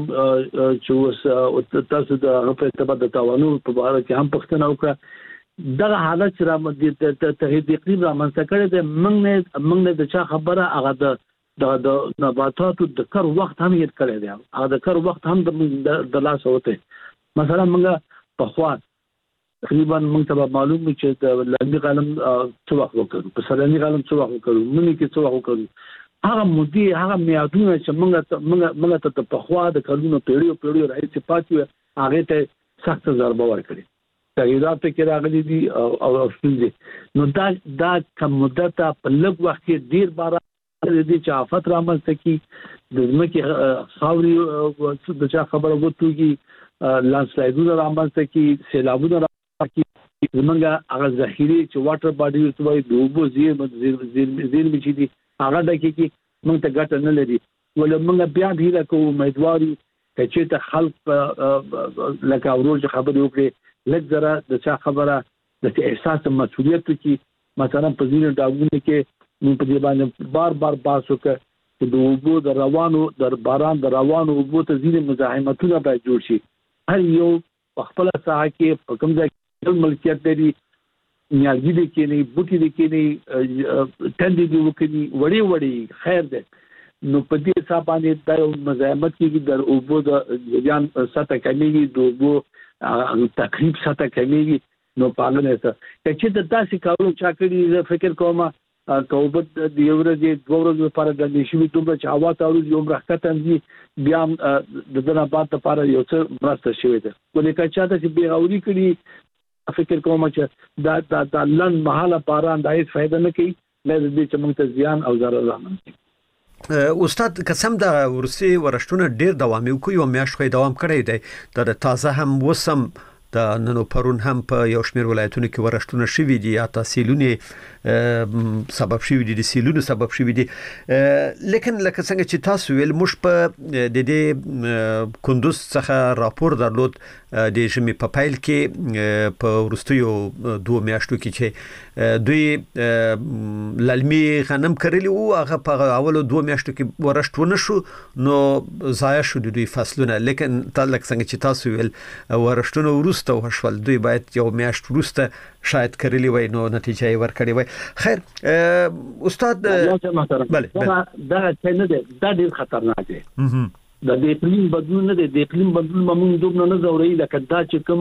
چې تاسو د هغه په ارتباط د توانو په اړه کې هم پښتنه وکړه دغه حالت چې را د تغییر اقلیم را منځته کړی دی موږ نه د چا خبره هغه د نباتاتو د کار وخت هم یې کړی دی هغه د کار وخت هم د لاس وته مثلا موږ په خوا تقریبا موږ ته معلوم چې د لاندې قلم څو وخت وکړو په سلامي قلم څو وخت وکړو منې کې څو وخت وکړو هغه مودي هغه میادونه چې موږ ته په خوا د کلونو پیړیو راځي پاتې هغه ته سخت ضربه ورکړي تغیرات کې راغلي دي او ستونزې نو دا کوم مدته په لږ وخت کې ډیر بار دي چې آفت رامنځته کی د ځمکې خاوري د چا خبره وټوږي لانسلایډونه رامنځته کی سیلابونه رامنځته کی زمونږ هغه ذخیره چې واټر باډي وتوي د اوبو زیر چې دي هغه د کې موږ ته ګټه نه لري ولې موږ بیا هیله کوو امیدواري چې ته خلک لکه ورور خبرې وکړي لږ ذره د چا خبره د احساس مسؤلیت کی مثلا په ځینو ډاګونو کې موږ په دې باندې بار بحث وکړو چې د اوبو د باران د روانو اوبو ته ځینې مزاحمتونه باید جوړ شي هر یو په خپل ساحه کې په کوم ځای کې ملکیت لري نیالګي دي کې نه بوټي دي کې نه تندې دي وکړي وړي خیر ده نو په دې حساب باندې د مزاحمت کې د اوبو د جریان سطح کمیږي د اوبو تقریب سطح کمیږي نو پالنه څه چې د تاسو کارو چا کړی فکر کوم کوبت د یو ورځې دوه ورځې لپاره د نشوي دومره چې هوا تاړو یو راکته دي بیا د دنا بعد لپاره یو څه مرسته شوی ده ولې که چاته چې بیغوري کړي فکر کوم چې دا لن محاله باران د هیڅ فائدہ نه کوي لږ دې چې موږ ته زیان او ضرر رامنځته استاد قسم د ورسي ورشتونه ډیر دوام کوي او میاشت خو دوام کړی دی د تازه هم وسم د ننو پرون هم په یو شمېر ولایتونو کې ورشتونه شوي دي یا تحصیلونه سبب شوي دي د سیلونو سبب شوي دي لیکن لکه څنګه چې تاسو ویل موږ په د دې کندوز څخه راپور درلود د ژمي په پایل کې په ورستیو 2 میاشتو کې چې دوی للمي غنم کرلی او هغه په اولو 2 میاشتو کې ورشتونه شو نو ضایع شو دوی فصلونه لیکن لکه څنګه چې تاسو ویل ورشتونه ورسته وشول دوی باید یو میاشت ورسته شاید کرلی وای نو نتیجه یې ورکړي وای خیر استاد بله دا څنګه ده دا ډیر خطرناک دی د اقلیم بدلون نه د اقلیم بدلون موږ دومره نه زوري لکه دا چې کوم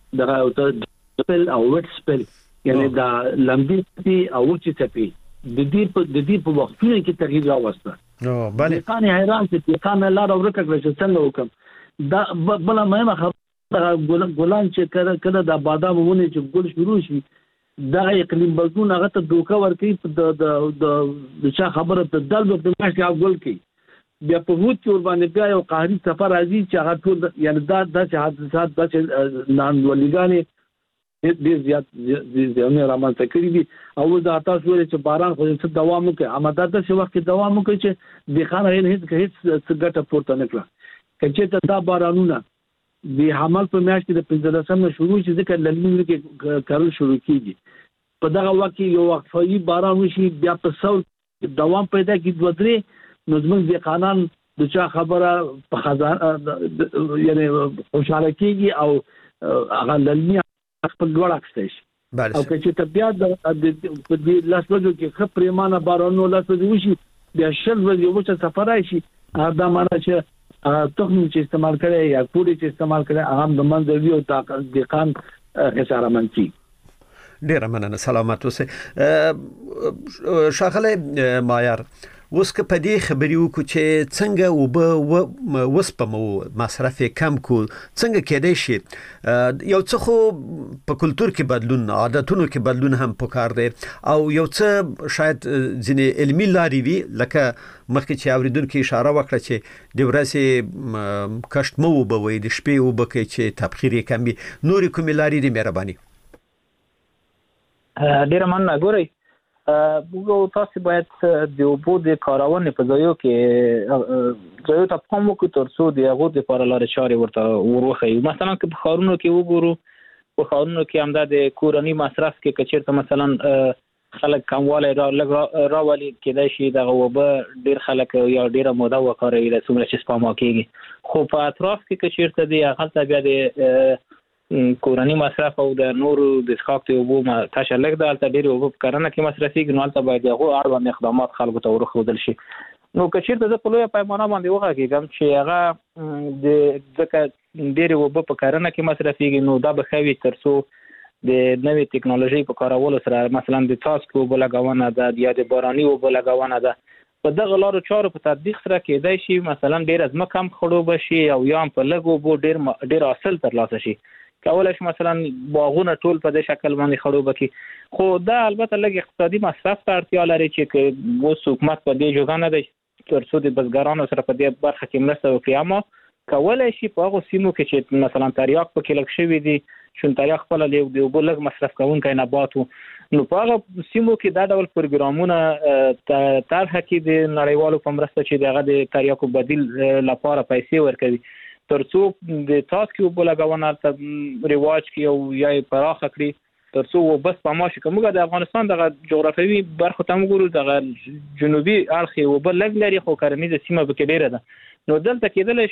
د سپل او وټ سپل یعنی دا لمبي او چې چپی د دې په وختونو کې تغییر راوسته نو بله کان حیران چې کان لار ورکه کړی څنګه وکم دا بل مهمه خبره ګلان چې کله د بادام ونه چې ګل شروع شي دا اقلیم بدلون هغه ته دوکه ورکړي د چا خبره ته دل په ماشي ګل کوي بیا په ووت کې ور باندې بیا یو قهري سفر راځي چې هغه ټول یعنی دا د حادثات د نن ولګانې ډېر زیات نه رامنځته کړي دي او دا تاسو ولې چې باران خو څه دوام وکړي امدا د څه وخت دوام وکړي چې د خان هیڅ ګټه پورته نه کړه کچې دا بارانونه د حمل په میاشت کې د 15 شروع چې ځکه لمنې کې کارول شروع کیږي په دغه وخت کې یو وقفي باران وشي بیا په څو دوام پیدا کی 2-3 نو زموږ د قانون د چا خبره په خزانه یعنی خوشاله کیږي او هغه لمنې خپل لوړ اکستای شي او چې طبيعت د دې لاسو کې خپرېمانه بارانو لاسو وشي بیا شل ورځې یو څه سفر راشي دا معنی چې تخم چې استعمال کړي یا پوری چې استعمال کړي هغه د منځوي او دقان خساره منفي ډیر مننه سلامت اوسه شاغله مایار اوس که په دې خبرې وکړو چې څنګه وب وسپمو مصرف کم کو څنګه کېدای شي یو څه خو په کلچر کې بدلون عادتونو کې بدلون هم پکار دی او یو څه شاید ځینې علمي لارې وي لکه مخکې چې اوریدونکو اشاره وکړه چې د ورځې کښت مو وبوي د شپې وبکې چې تبخیر کم وي نور کومې لارې دي مهرباني ډیر مننه ګورئ موږ تاسو باید د اوبو د کارونې په ځایو کې ځایو ته پام وکړو ترڅو د هغو دپاره لارې چارې ورته وروښیو مثلا که په ښارونو کې وګورو په ښارونو کې همدا د کورني مصرف کې که چېرته مثلا خلک کموالی راولي کېدای شي دغه اوبه ډېر خلک یا ډېره موده وکاروي د څومره چې سپما کېږي خو په اطراف کې که چېرته دی هغلته بیا د کورني مصرف او د نورو د څښاک د اوبو تشه لږ ده هلته ډېرې اوبه په کرنه کې مصرفېږي نو هلته باید د هغو اړوند اقدامات خلکو ته ورښودل شي نو که چېرته زه په لویه پیمانه باندې وغږېږم چې هغه ځکه ډېرې اوبه په کرنه کې مصرفېږي نو دا به ښه وي تر څو د نوې ټکنالوژۍ په کارولو سره مثلا د څاڅکو اوبه لګونه ده یا د باراني اوبه لګونه ده په دغه لارو چارو په تطبیق سره کېدای شي مثلا ډېره ځمکه هم خړوبه شي او یا هم په لږ اوبو ډېر حاصل ترلاسه شي کولای شي مثلا باغونه ټول په دې شکل باندې خړوبه کړي خو دا البته لږ اقتصادي مصرف ته اړتیا لري چې اوس حکومت په دې جوګه نه دی تر څو د بزګرانو سره په دې برخه کې مرسته وکړي اما کولای شي په هغو سیمو کې چې مثلا تریاک پکې لږ شوي دي چون تریاک خپله د اوبو لږ مصرف کوونکی نبات و نو په هغه سیمو کې دا ډول پروګرامونه طرحه کړي د نړیوالو په مرسته چې د هغه د تریاکو بدیل لپاره پیسې ورکوي تر څو د څاڅکي اوبو لګونه ته رواج کړي او یا یې پراخه کړي تر څو اوبه سپما شي که موږ د افغانستان دغه جغرافیوي برخو ته وګورو دغه جنوبي اړخ یې اوبه لږ لري خو کرنیزه سیمه پکې ډېره ده نو دلته کېدلی شي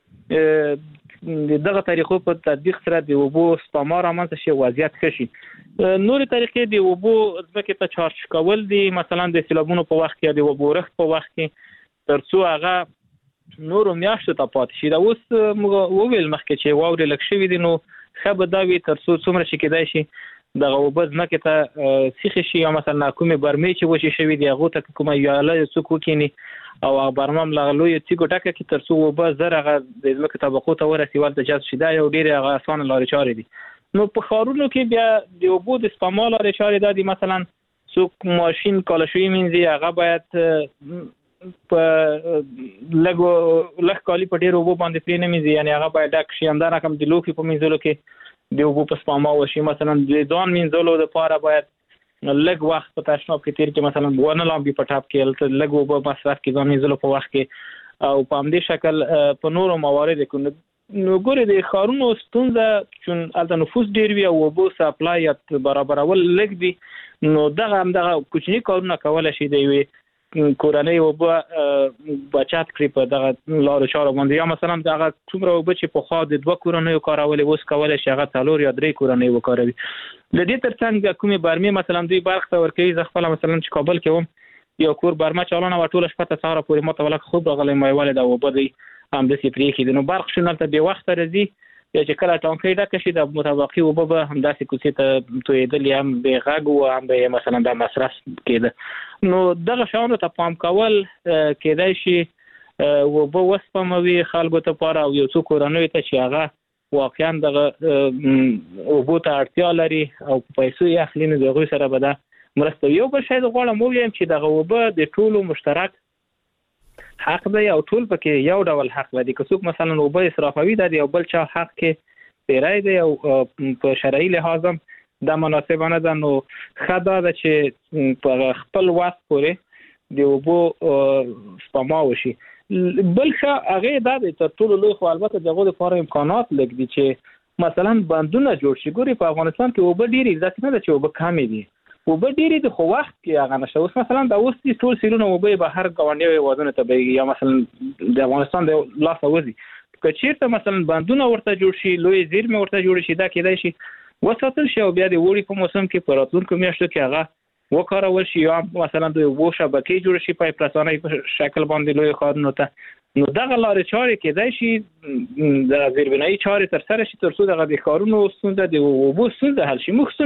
دغه طریقو په تطبیق سره د اوبو سپما رامنځته شي وضعیت ښه شي. نورې طریقې د اوبو ځمکې ته چارج کول دي، مثلا د سیلابونو په وخت کې یا د اوبو رخت په وخت کې ترڅو هغه نورو میاشتو ته پاتې شي. دا اوس موږ وویل مخکې چې واورې لږ شوي دي، نو ښه به دا وي ترڅو څومره چې کېدای شي دغه اوبه ځمکې ته سیخې شي، یا مثلا کومې برمې چې وچې شوي دي هغو ته کومه ویاله څوک وکیني او هغه برمه هم له لویو تیږو ډکه کړي ترڅو اوبه زر هغه د ځمکې طبقو ته ورسي ورته جذب شي. دا یو ډېرې هغه اسانه لارې چارې دي. نو په ښارونو کې بیا د اوبو د سپما لارې چارې دا دي، مثلا څوک ماشین کالشوي مینځي هغه باید په لږ کالي په ډېرو اوبو باندې پرې نه مینځي، یعنې هغه باید ډک شي. همدارقم د لوښي په مینځلو کې د اوبو په سپما وشي. مثلا د ځان مینځلو دپاره باید لږ وخت په تشناب کې تیر کې، مثلا ونه لامبي په ټاپ کې هلته لږ اوبه مصرف کې ځان مینځلو په وخت کې، او په همدې شکل په نورو مواردو کې. نو ګورې د ښارونو ستونزه چون هلته نفوس ډېر وي او اوبو سپلای یا برابرول لږ دي، نو دغه کوچني کارونه کولی شي د یوې کورنۍ اوبه بچت کړي په دغه لارو چارو باندې. یا مثلا دغه څومره اوبه چې پخوا د 2 کورنیو کارولې اوس کولی شي هغه 4 یا 3 کورنۍ وکاروي. له دې ترڅنګ کومې برمې مثلا دوی برق ته ورکوي. زه خپله مثلا چې کابل کې وم یو کور برمه چالانه وه، ټوله شپه تر سهاره پورې ماته ولکه خوب راغلی، ما یې ولې دا اوبه دی همداسې پرېښي دي. نو برق شون هلته بې وخته راځي، یا چې کله ټانکۍ ډکه شي د متبقي اوبه به همداسې کوڅې ته تویېدلې، هم بې غږ و هم به یې مثلا دا مصرف کېده. نو دغه شیانو ته پام کول کېدای شي اوبه وسپموي خلکو ته پاره، او یو څو کورنیو ته چې هغه واقعا دغه اوبو ته اړتیا لري او په پیسو یې اخلي، نو د هغوی سره به دا مرسته وي. یو بل شی زه غواړم ووایم چې دغه اوبه د ټولو مشترک حق دی او ټول پکې یو ډول حق لري. که څوک مثلا اوبه اسرافوي دا د یو بل چا حق کې پیری دی او په شرعي لحاظ هم دا مناسبه نه ده. نو ښه دا ده چې په خپل وخت پورې د اوبو سپما وشي. بل ښه هغې دا دی تر ټولو لوی، خو البته د هغو دپاره امکانات لږ دي چې مثلا بندونه جوړ شي. ګورې په افغانستان کې اوبه ډېرې، داسې نه ده چې اوبه کمې دي، اوبه ډېرې دي خو وخت کې هغه نشته. اوس مثلا دا اوس ټول سیلونه اوبه بهر ګاونډیو هېوادونو ته بهېږي، یا مثلا د افغانستان د لاسه وځي. که چېرته مثلا بندونه ورته جوړ شي، لویې زیرمې ورته جوړې شي، دا کېدای شي وساتل شي او بیا د اوړي په موسم کې په راتلونکو میاشتو کې هغه وکارول شي، یا مثلا د اوبو شبکې جوړې شي پایپ رسانۍ په شکل باندې لویو ښارونو ته. نو دغه لارې چارې کېدای شي د زیربنایي چارې ترسره شي ترڅو دغه د ښارونو ستونزه د اوبو ستونزه حل شي. موږ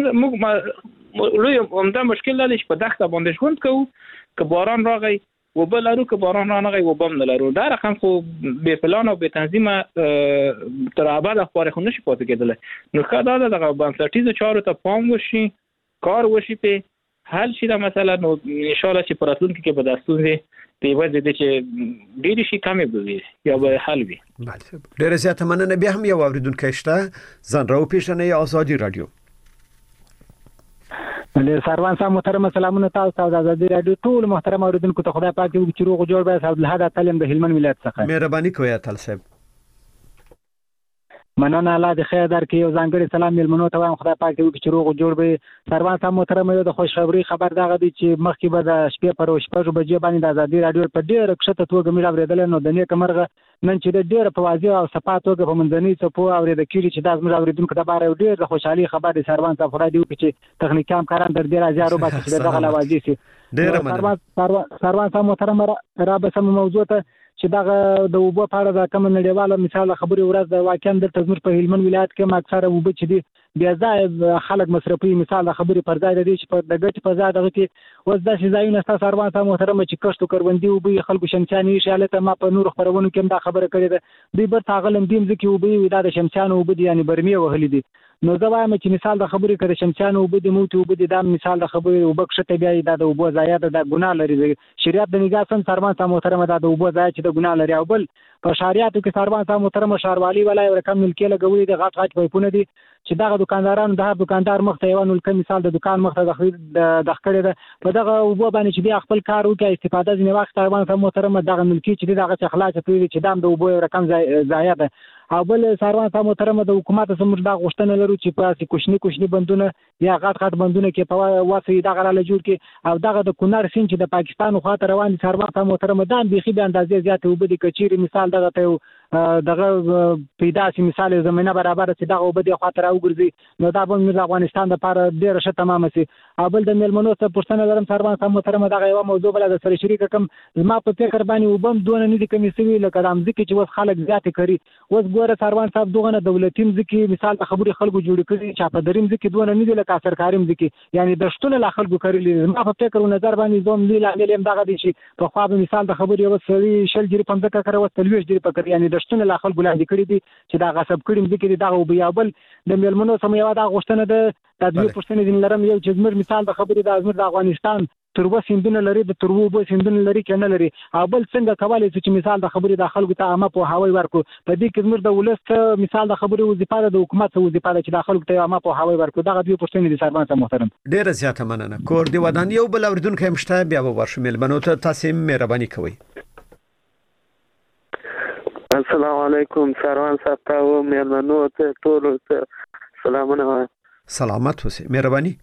لوی عمده مشکل لري چې په دښته باندې ژوند کوو، که باران راغی اوبه لرو، که باران رانغی اوبه هم نه لرو. دا رقم خو بې پلان او بې تنظیمه تر ابده خو خو نشي پاتې کېدلی. نو ښه دا ده دغه بنسټیزو چارو ته پام وشي، کار وشي، پې حل شي دا مسله. نو انشاءالله چې په راتلونکي کې به دا ستونزې په یوازې دې چې ډېرې شي کمې به وي یا به حل وي. ډېره زیاته مننه. بیا هم یو اورېدونکی شته، ځان راوپېژنئ. ازادي راډیو. سروان صاحب محترم سلامونه تاسو ته د ازادي راډیو ټول محترم اوریدونکو ته خدای پاک دې چې روغ جوړ به عبدالحد اتلم د هلمند ولایت څخه. مهرباني کوئ اتل صاحب. مننه، الله دې خیر درکړي. یو ځانګړی سلام میلمنو ته وایم خدای پاک دې چې روغ جوړ به. سروان صاحب محترم یو د خوشخبری خبر دغه دی چې مخکې به د شپې پر 6 بجې باندې د ازادي راډیو په ډېر کښته توګه مې اورېدل. نو د نیک مرغه نن چې ډېر په واضح او صفات توګه په منځنۍ څپو اورېدل کېږي چې دا زموږ اوریدونکو ته باره ډېر د خوشحالي خبر دی. سروان صاحب خدای دې وکړي چې تخنیکي همکاران در ډېر زیارو باسي چې دغه لوازي شي. سروان صاحب محترم را به سم موضوع ته چې دغه د اوبو په اړه د کوم نړیواله مثال خبرې ورځ د واقعا د تزمیر په هلمند ولایت کې اکثره اوبه چې دي بیا ځای خلک مصرفي مثال خبرې پر ځای دی چې په دغه په ځای دغه کې اوس داسې ځایونه ستاسو سروان صاحب محترم چې کښتو کروندې اوبه خلکو شمسیانې شاله ته ما په نور خبرونو کې دا خبره کړې ده. دوی بر تاغلم دیم ځکه اوبه وي دا د شمسیانو اوبه دي یعنی برمې وهلې دي. نو زه وایم چې مثال د خبرې کړه شمسیانو اوبه دي موت اوبه دي دا مثال د خبرې اوبه کښته بیا دا د اوبه ځای د ګناه لري. شریعت د نگاه سم سروان صاحب محترم دا د اوبه ځای چې د ګناه لري. او بل په شریعت کې سروان صاحب محترم شاروالي ولای رقم ملکي لګولې د غټ پایپونه دي چې دغه دکاندارانو د دکاندار مخ ته یو نلکه مثال د دکان مخ ته د خړې ده په دغه اوبه باندې چې بیا خپل کار وکړي استفاده ځنې وخت سروان صاحب محترم دغه ملکي چې دغه اخلاص کوي چې دام د اوبو رقم ضایع ده. او بل سروان صاحب محترم د حکومت سمور دا غوښتنه لرو چې په کوچني بندونه یا غټ بندونه کې په واسي دغه را جوړ کې او دغه د کونړ سیند چې د پاکستان خواته روان دي سروان صاحب محترم دا بيخي به اندازې زیات وبدي کچيري مثال دغه ته دغه پیدا شي مثال زمينه برابر چې دغه وبدي خاطر او ګرځي نو دا به د افغانستان لپاره ډیر ښه تمام شي. بل د میلمنو څخه پوښتنه لرم سروان صاحب محترم دغه یو موضوع بل د سره شریک کوم زما په فکر باندې وبم دونه نه دي کمی سوي لکه د امزکه چې وس خلک زیات کوي وس ګوره سروان صاحب دغه دولتي مزکه مثال د خبري خلکو جوړ کړي چې په دریم ځکه دونه نه دي لکه سرکاري مزکه یعنی د شتون لا خلکو کوي ما په فکر او نظر باندې زوم دی لامل هم دغه دي چې په خو به مثال د خبري یو سړي شل جری په ځکه کړو تلويش جری په کړی یعنی د شتون لا خلکو لاندې کړی دي چې دا غصب کړي مزکه دغه بیا بل د میلمنو سم یو دا غوښتنه د تدوی پښتنې دین لرم یو چې زمر مثال د خبري د ازمر د افغانستان تربه سیندونه لري د تربو به سیندونه لري کنه لري بل څنګه کولای شي چې مثال د خبري د خلکو ته عامه په هوای ورکو په دې کې زمر د ولست مثال د خبري وظیفه د حکومت وظیفه چې د خلکو ته عامه په هوای ورکو دغه دوی پښتنې دي سرمان صاحب محترم ډیره زیاته مننه کور دی ودان یو بل اوریدونکو مشته بیا به ورشمل بنو ته تاسو مهرباني کوئ. السلام علیکم سروان صاحب ته مېلمنو ته ټول سلامونه سلامت اوسئ مهرباني.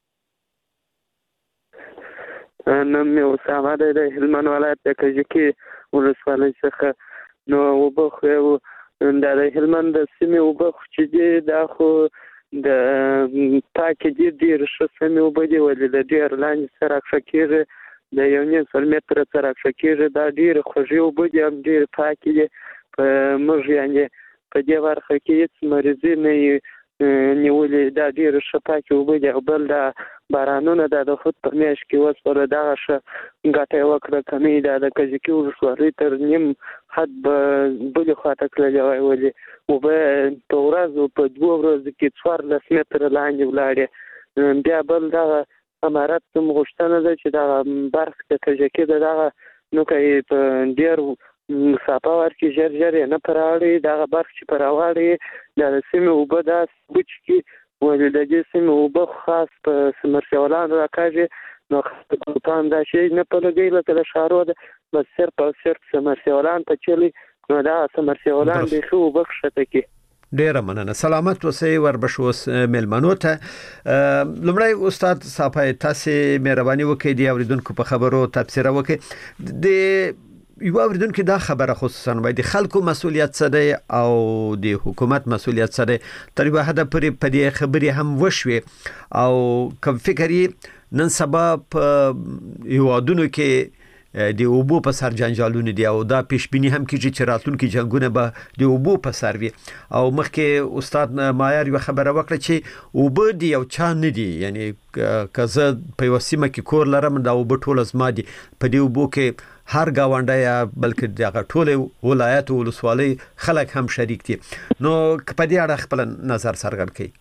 نن مې اسامه د هلمند ولایت د کجکي ولسوالۍ څخه نو وبخو د هلمند د سیمې وبخو چې دی دا خو د پاکي دي ډیر ښه سیمې وبدي ولې د ډیر لاندې سره فکر د یو نه سر متر سره فکر دا ډیر خوږي وبدي هم ډیر پاکي دي په موږ یعنی په دې ورخه کې هیڅ مریضي نه نیولې دا ډیر ښه پاکي وبدي او بل دا بارانونه د خود په میاش کې وسوره دا ښه ګټه وکړه کمی د کجکي ولسوالۍ تر نیم حد بل خاطر کړل ولې او به په ورځ په 2 ورځې کې 4 متر لاندې ولاړې بیا بل دا امارات کوم غوښتنه ده چې دا برخ د کجکي دغه نو کوي په ډیر مسافه ورکی ژر نه پراړي دا برخ چې پراوړي د سیمه وبدا بچ کې ولې د دې سیمه وب خاص په سمرسیولان راکاږي نو خپل دا شی نه په لګي لکه د شارو د بس صرف سمرسیولان ته چلی نو دا سمرسیولان به خو وبخښته کې ډیره مننه سلامت اوسئ وربشوس میلمنو ته لمړی استاد صافای تاسو مهرباني وکړئ دی اوریدونکو په خبرو تبصره وکړئ د یو اوریدونکو دا خبره خصوصا وای د خلکو مسولیت څه دی او د حکومت مسولیت څه دی تر یو حد پورې په دې خبرې هم وشوي او کوم فکرې نن سبا په یوادونو کې د اوبو په سر جنجالونه دي او دا پیشبینی هم کیږي چې راتلونکي جنگونه به د اوبو په سر وي او مخکې استاد مایر یو خبره وکړه چې اوبو دی او چا نه دي یعنی کزه په وسیمه کې کور لرم دا اوبو ټول ازما دي په دې اوبو کې هر گاونډی یا بلکې دغه ټول ولایت او ولسوالۍ خلک هم شریک دي نو په دې اړه خپل نظر څرګند کړئ.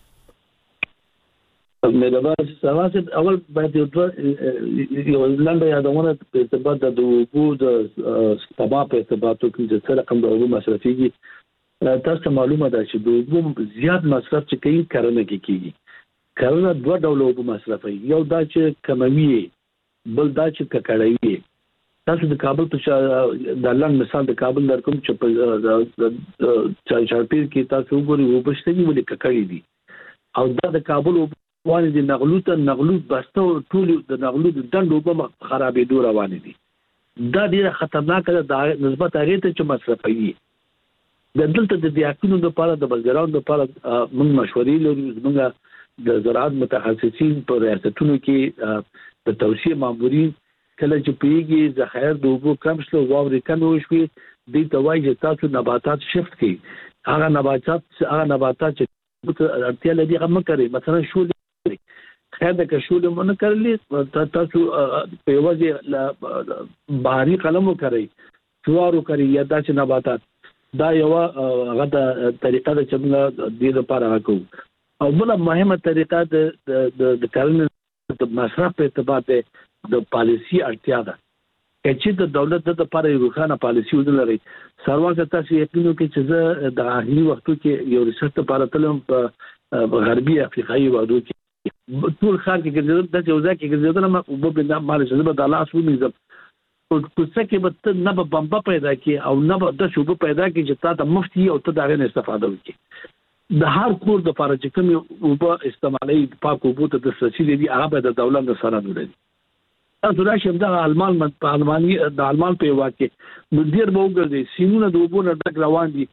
مهربان سواسد اول باید یو لنډه یادونه په ارتباط د اوبو د سپما په ارتباطو کې چې څه رقم د اوبو مصرفيږي تاسو معلومه ده چې د اوبو زیات مصرف چې کوي کرنه کې کیږي کرنه دوه ډول اوبو مصرفي یو دا چې کموي بل دا چې ککړوي تاسو د کابل په د لاند مثال د کابل در کوم چې په چارپیر کې تاسو وګورئ وبشتنی ولې ککړې دي او دا د کابل وانه دي نغلوت بسته ټول د نغلوت دندو په خرابې دور روان دي دا ډیره خطرناک ده نسبت هغه ته چې مصرفي د دلته د دیاکونو لپاره د بلګراوند لپاره موږ مشورې لرو موږ د زراعت متخصصین په ریاستونو کې د توصیه مامورین کله چې پیږي ذخایر د اوبو کم شلو واوري کم وشوي د توایي تاسو نباتات شفت کړي هغه نباتات چې اړتیا لري هغه مکري مثلا شو خیر د کښول مونږ کړلې تاسو په یوځای بهاري قلم وکړئ جوارو کړئ یا داسې نباتات دا یو غته طریقه د چې د لپاره راکو او بل مهمه طریقه د کرنې د مصرف په ارتباط د پالیسی اړتیا ده چې د دولت د لپاره یو روښانه پالیسی ولري سروانه تاسو یقینو کې چې د اخري وختو کې یو ریسرچ لپاره تلم په غربي افریقایي وادو کې ټول خلک کې د یو ځکه کې د ما په مال چې د لاس ونیزم او څه کې به نه به بمبا پیدا کی او نه به د شوبه پیدا کی چې تا د مفتي او ته دا غن استفاده وکړي د هر کور د لپاره چې کوم او په استعمالي پاک او بوته د سچې دي هغه د دولت سره ولري تاسو راشم د المان په الماني د المان په واقع مدیر به وګرځي سیمونه د وبونه ډک روان دي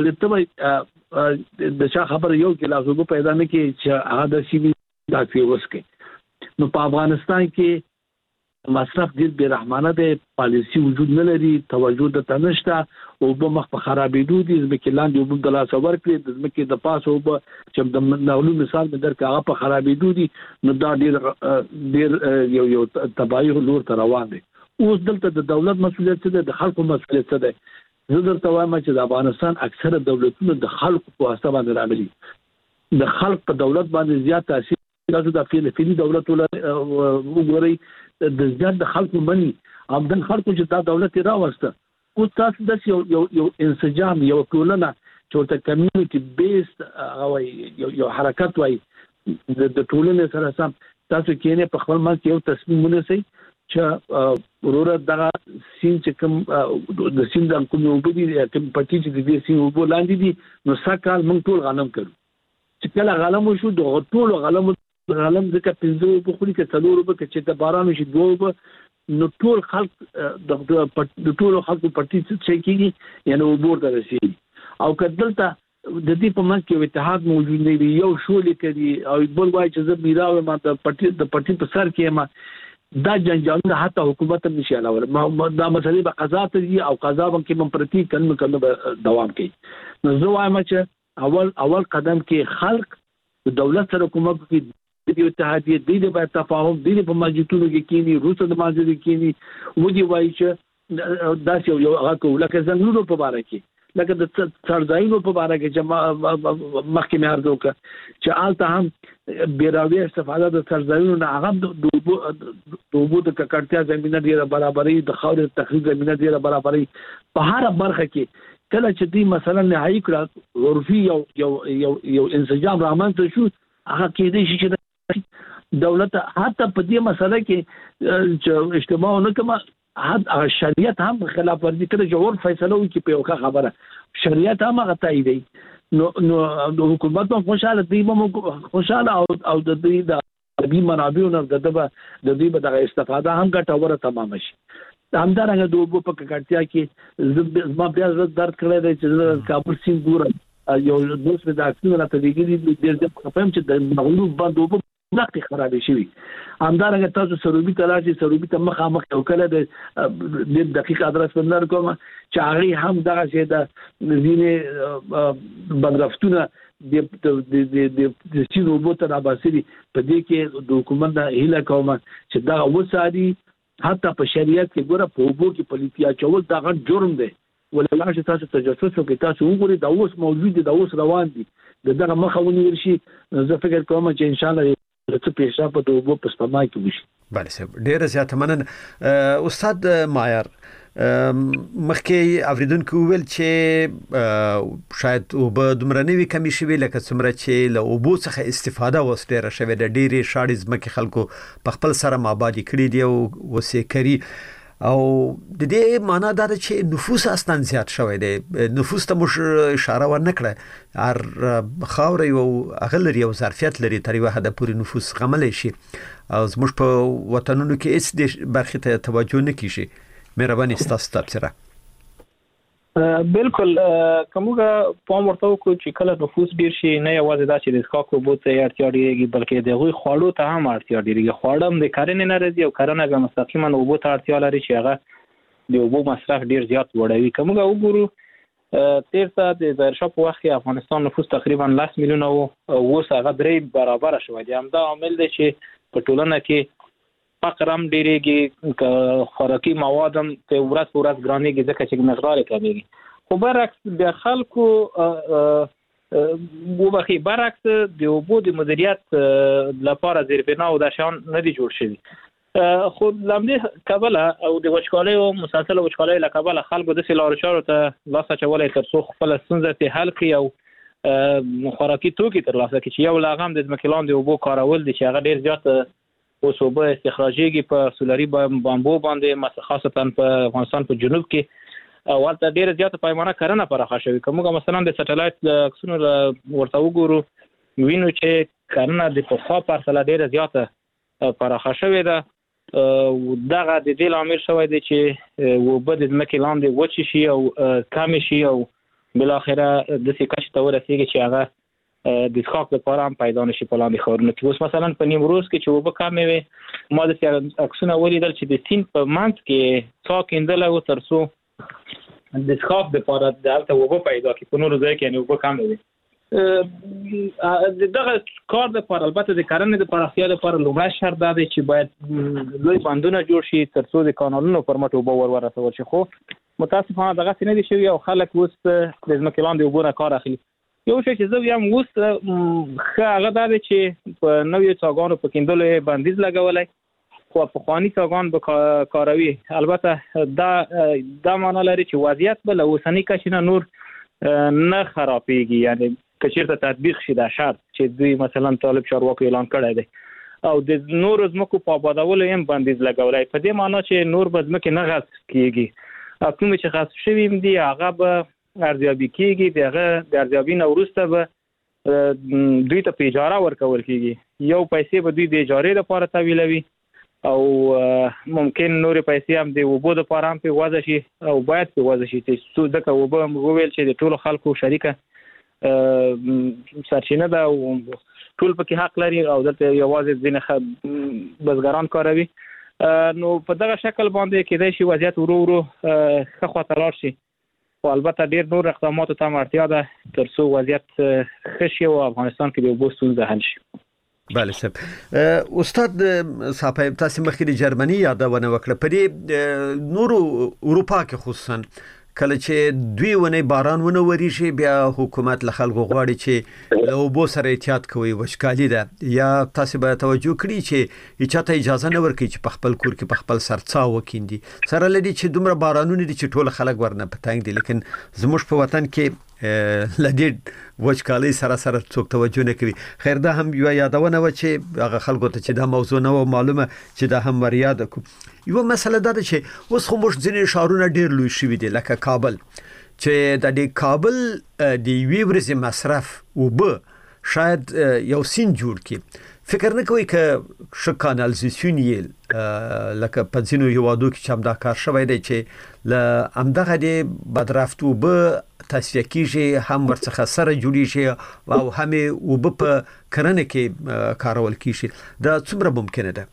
ولته د چا خبر یو کې لازم پیدا نه کې چې هغه د سیمې داسې وسکي. نو په افغانستان کې مصرف ډیر بے رحمانه دی، پالیسی وجود نه لري، توجه د تنشته او په مخ په خرابېدو دي. ځکه لاندې وبو د لاس ور کړی د ځمکې د پاسه او چې د نولو مثال به درکې هغه په خرابېدو دي. نو دا ډیر یو تباہي لور ته روان دي. اوس دلته د دولت مسؤلیت څه دی، د خلکو مسؤلیت څه دی؟ زه درته وایم چې د افغانستان اکثره دولتونه د خلکو په واسطه باندې راغلي، د خلک په دولت باندې زیات تاثیر تاسو د فلسطینی دولت وګورئ، د زیات د خلکو مني ابدن خلکو چې دا دولت راوسته. او تاسو د یو انسجام، یو ټولنه چې ورته کمیونټي بیس یو حرکت وای د ټولنې سره سم تاسو کېنه په خپل منځ یو تصمیم ونیسئ چې ورور دغه سین چې کوم د سین د کوم وبدي کوم پټی چې د سین وبو لاندې دي، نو سکهال موږ ټول غنم کړو چې کله غنم شو د ټول غنم ځکه پنځه په خوري کې څلور به چې د باران شي دوه، نو ټول خلک د ټول خلکو پټی چې کېږي یعنی وبور ته رسیدي. او کدلته د دې په منځ کې اتحاد موجود نه وي، یو شولې کوي او بل وایي چې زه میراوي ما د پټی په سر کې ما دا جنجالونه حتی حکومت هم نشي علاوه دا مسلې به قضا ته دي او قضا به کې منفرتي کنه دوام کوي. نو زه وایم چې اول قدم کې خلک د دولت سره کومک کوي، د اتحادیه د باید تفاهم د په مسجدونو کې کینی، روسه د مسجد کینی ودی وایي چې داس یو هغه کوله که زنګونو په باره کې لکه د څړځایونو په باره کې چې مخکې مې عرض وکړه چې آلته هم بیراوی استفاده د څړځایونو نه هغه د اوبو د ککړتیا زمینه ډیره برابرۍ، د خاورې تخریب زمینه ډیره برابرۍ په هر برخه کې. کله چې دوی مثلا نهایي کړه عرفي یو انسجام رامنځته شو، هغه کېدای شي چې دولت حتی په دې مسله کې چې اجتماع نه کوي شریعت هم خلاف ورزي کړي چې اور فیصله وکړي په یو خبره شریعت هم هغه تاییدي. نو حکومت هم خوشاله دي، خوشاله او د دې د عربي منابعونو د دې به د استفاده هم ګټوره تمام شي. همدارنګه د اوبو په ککړتیا کې زما بیا درد کړی دی چې کابل سیند ګورم یو دوست د اکسیجن راته دیږي ډېر ځکه خپم چې د مغلوب باندې اوبو نقطې خرابې شوي. همدارنګه تاسو سروبي ته راشئ، سروبي ته مخامخ یو کله د دقیق ادرس بندر کوم چې هغه هم دغه شی د ځینې بدرفتونه د سیند اوبو ته راباسي. په دې کې د حکومت نه هیله کوم چې دغه وساري حتی په شریعت کې ګوره په اوبو کې پلیتیا چول دا غټ جرم دی. ولله چې تاسو تجسس وکړئ، تاسو وګورئ دا اوس موجود دي، دا اوس روان دي، دغه مخه ونیول شي. زه فکر کوم چې ان شاء الله څه پیښه په دوبو په سپما کې وشي. بله صاحب ډیره زیاته مننه. استاد مایر مخکې اوریدونکو ویل چې شاید اوبه دومره نه وي کمی شوي لکه څومره چې له اوبو څخه استفاده اوس ډیره شوې ده. ډیرې شاړې ځمکې خلکو په خپل سره آبادي کړي دي او وسې کوي، او د دې معنا دا ده چې نفوس اصلا زیات شوی دی. نفوس ته موږ اشاره ورنه کړه، هر خاوره یو هغه لري، یو ظرفیت لري تر یوه حده پورې نفوس زغملی شي، او زموږ په وطنونو کې هیڅ دې برخې ته توجه نه کیږي. مهرباني ستاسو تبصره. بالکل کومه پام ورته وکړو چې کله نفوس ډیر شي نه یوازې دا چې د ښکاکو بوت ته اړتیا ډیریږي بلکې د غوي خوړو ته هم اړتیا ډیریږي. خوړم د کرنې نه راځي او کرنه به مستقیما اوبو ته اړتیا لري چې هغه د اوبو مصرف ډیر زیات وړوي. کومه وګورو تیر ته د ظاهرشاه په وخت کې افغانستان نفوس تقریبا 10 میلیونه او اوس هغه 3 برابر شوی دی. همدا عامل دی چې په ټولنه کې فقر هم ډیریږي، خوراکي مواد هم په ورځ په ورځ ګرانېږي ځکه چې مقدار کمیږي. خو برعکس د خلکو برعکس د اوبو د مدیریت لپاره زیربنا او د شان نه دي جوړ شوي. خو لمدې کابل او د وچکالۍ او مسلسل وچکالۍ له کابل خلکو د سلارشارو ته لاس اچولای تر څو خپل ستونزې حل کړي او خوراکي توکي ترلاسه کړي. یو لاغم د ځمکې لاندې اوبو کارول دي چې هغه ډیر زیات اوس اوبه استخراجېږي په سولري بامبو باندې، خاصتا په افغانستان په جنوب کې او ورته ډیره زیاته پیمانه کرنه پراخه شوې. کومه مثلا د سټلایټ عکسونو ورته وګورو وینو چې کرنه د پخوا په پرتله ډیره زیاته پراخه شوې ده دغه د دې لامل شوی دی چې وبد د مکه لاندې وچی شي او کم شي او بل اخره د سکه ته ورسیږي چې هغه د ښاک لپاره هم پیدا نشي په لاندې خورنه کې. اوس مثلا په نیمروز کې چې وب کمې وي ما د عکسونه ولیدل چې د سین په منځ کې څا کېندل او ترسو د ښاک لپاره دلته وب پیدا کې په نور ځای کې نه وب کمې وي. دغه کار لپاره البته د کرنې د پراختیا لپاره لومړی شرط دا دی چې باید لوی بندونه جوړ شي ترڅو د کانالونو پر مټ اوبه ورسول شي. خو متاسفانه دغه څه نه دي شوي او خلک اوس د ځمکې لاندې اوبو نه کار اخلي. یو شی چې زه یم اوس هغه دا دی چې په نویو څاګانو په کیندلو بندیز لګولی خو پخواني څاګان به کاروي. البته دا معنا لري چې وضعیت به له اوسني کچې نه نور نه خرابېږي، یعنی که چېرته تطبیق شي دا شرط چې دوی مثلا طالب چارواکو اعلان کړی دی او د نورو ځمکو په آبادولو هم بندیز لګولی، په دې معنا چې نور به ځمکې نه غصب کېږي او کومې چې غصب شوي هم دي هغه به ارزیابي کېږي. دغه د ارزیابي نه وروسته به دوی ته په اجاره ورکول کېږي. یو پیسې به دوی د اجارې لپاره تحویلوي او ممکن نورې پیسې هم د اوبو لپاره هم په وضع شي او باید په وضع شي چې ځکه اوبه وویل چې د ټولو خلکو شریکه سرچینه ده او ټول پکې حق لري او دلته یوازې ځینې بزګران کاروي. نو په دغه شکل باندې کېدای شي وضعیت ورو ورو ښه خواته لاړ شي. خو البته ډېر نور اقداماتو ته اړتیا ده ترڅو وضعیت ښه شي او افغانستان کې د اوبو ستونزه حل شي. بله صاحب. استاد صاحب تاسو مخکې د جرمني یادونه وکړه. په دې نورو اروپا کې خصوصا کله چې دوی ونه باران ونه وریږي بیا حکومت له خلکو غواړي چې له اوبو سره احتیاط کوي، وشکالي ده یا تاسو به توجه کړئ چې چاته اجازه نه ورکړي چې په خپل کور کې په خپل سرڅا وکیندي سره لدی چې دومره بارانونه دي چې ټول خلک ورنه پتنګ دي. لیکن زموږ په وطن کې لدی وشکالي سره څوک توجه نه کوي. خیر دا هم یو یادونه و چې هغه خلکو ته چې دا موضوع نه و معلومه چې دا هم ورياده کو. یو مسله دا ده چې اوس خو موږ ځینې ښارونه ډېر لوی شوي دي لکه کابل چې د دې کابل د یوې ورځې مصرف اوبه شاید یو سین جوړ کړي. فکر نه کوي که ښه کانالیزاسیون یې لکه په ځینو هیوادو کې چې همدا کار شوی دی چې له همدغه د بدرفت اوبه تصفیه کیږي هم ورڅخه سره جوړیږي او هم اوبه په کرنه کې کارول کیږي. دا څومره ممکنه ده؟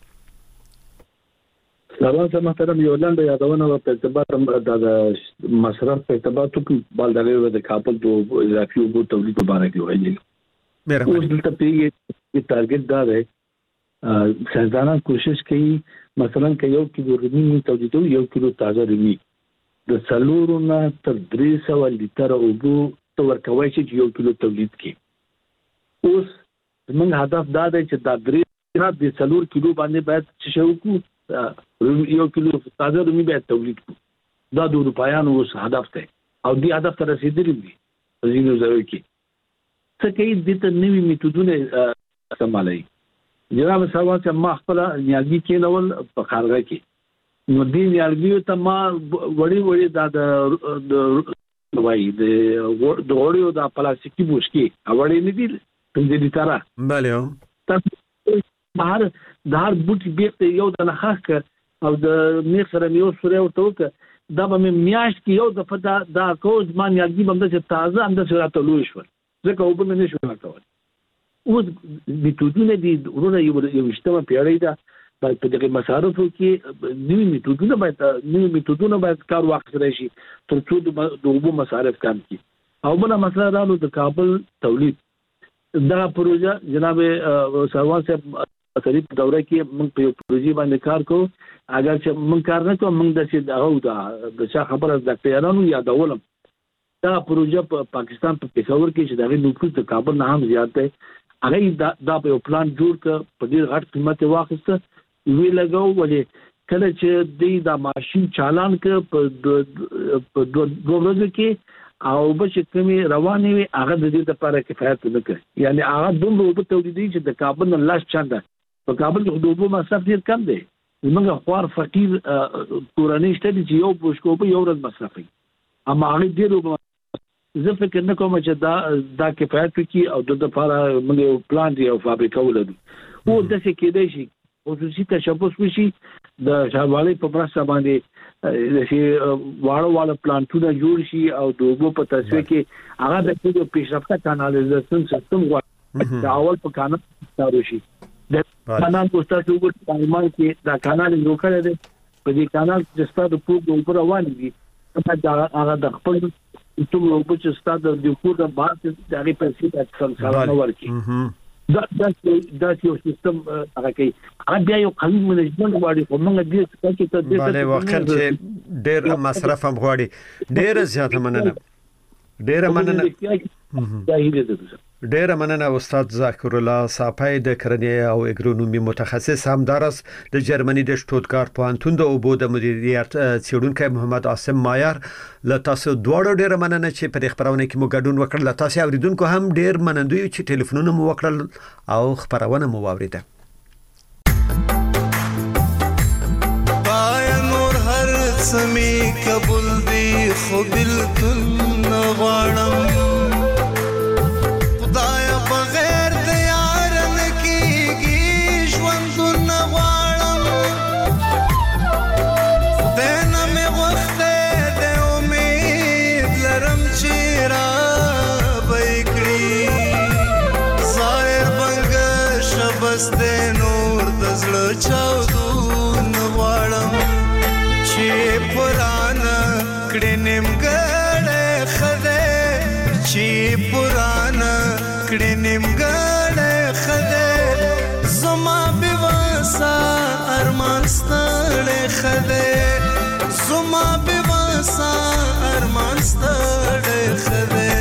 سلام محترم، یو لاندې یادونه په اعتبار د مصرف په اعتبار ټکو بالدغه د کابل د اضافي اوبو تولید مبارک وایي. مهرباني. اوس دلته پیږي ټارګټ دا دی سازانه کوشش کوي مثلا که یو کیلو رومي تولیدو یو کیلو تازه رومي د څلورو نه تر 300 لیټر اوبو تو ورکوي چې یو کیلو تولید کی. اوس زموږ هدف دا دی چې دا 3 نه د څلور کیلو باندې باید چې شو کو یو کیلو تازه رومي باید تولید کو. دا د اروپایانو اوس هدف دی او دی هدف ته رسیدلی دي. زینو زوی کی څه کوي د ته نوې میتودونه استعمالوي. جناب سروان چې ما خپل نیالګي کېنول په خارغه کې نو دې نیالګي ته ما وړي د وای د غوړیو د پلاستیکي بوشکي اورې نه دي په دې تارا. بله بهر دهر بوټي بیرته یو د نخښ او د میخ سره یو سره ورته وک دا به میاش کې یو د فدا دا کوز ما نیالګي بم د تازه اند سره تلوي شو ځکه وبم نه شو راکول. اوس میتودونه دي ورونه یو اجتماع پیړی دا په دغه مصارفو کې نوې میتودونه باید کار واخیستل شي ترڅو د اوبو مصارف کم کړي. او بل مسله دا نو د کابل تولید دا پروژه جناب سروان صاحب په دوره کې موږ په پروژې باندې کار کوو. اگر چې موږ کار نه کوو موږ د څه خبره د ډاکټرانو یادولم دا پروژه په پاکستان په پېښور کې چې دغه نفوذ د کابل نه هم زیات دی. هغه دا په پلان جوړ ک په ډیر غټ قیمت واخیسته وی لګاو ولې کله چې د ماشين چالان ک په دوه ورځې کې او به چې کمی روانې وي هغه د دې لپاره کفایت نه کوي. یعنی هغه دومره په تولیدي چې د کابل نه لاس چنده په کابل کې د اوبو مصرف ډیر کم دی. موږ خوار فقیر کورنۍ شته چې یو بوشکو په یو ورځ مصرفي اما هغه ډیر زه فکر نه کوم چې دا کفایت کوي او د لپاره موږ پلان دی او فابریکه ولرو. او د څه کېدای شي خصوصي تشبث وشي د شاوالي په پرسته باندې چې واړه پلانټونه جوړ شي او د اوبو په تصفیه کې هغه د دې پیشرفته کانالیزاسیون سیستم غواړي دا اول په کانال ستارو شي د کانال په ستاسو وګورئ چې دا کانال جوړ کړی دی په دې کانال چې ستاسو په اوپر روان دي دا هغه د خپل ټول اوبو چې ستاسو د کور د باندې د هغه په سیټ څنګه ورکی دا یو سیستم هغه کوي هغه بیا یو قانون منیجمنت غواړي خو موږ دې څه ته دې بله وخت چې ډېر مصرف هم غواړي ډېر زیات مننه ډېر مننه استاد ذاکر الله صافی د کرنې او اګرونومي متخصص همدارس د جرمني د شټوتګارت پوهنتون د اوبو د مدیریت څېړونکی محمد عاصم مایر له تاسو دواړو ډېر مننه چې په خبرونه کې مو ګډون وکړل. له تاسو اوریدونکو هم ډېر منندوی چې ټلیفونونه مو وکړل او خبرونه مو واوریده. پای نور هر سمي قبول دی خو بالکل نغواړم نور د زړه چاودون غواړم چې پرانا کړي نیمګړې خدای چې پرانا کړي نیمګړې خدای زما بواسا ارمان ستړې خدای زما بواسا ارمان ستړې خدای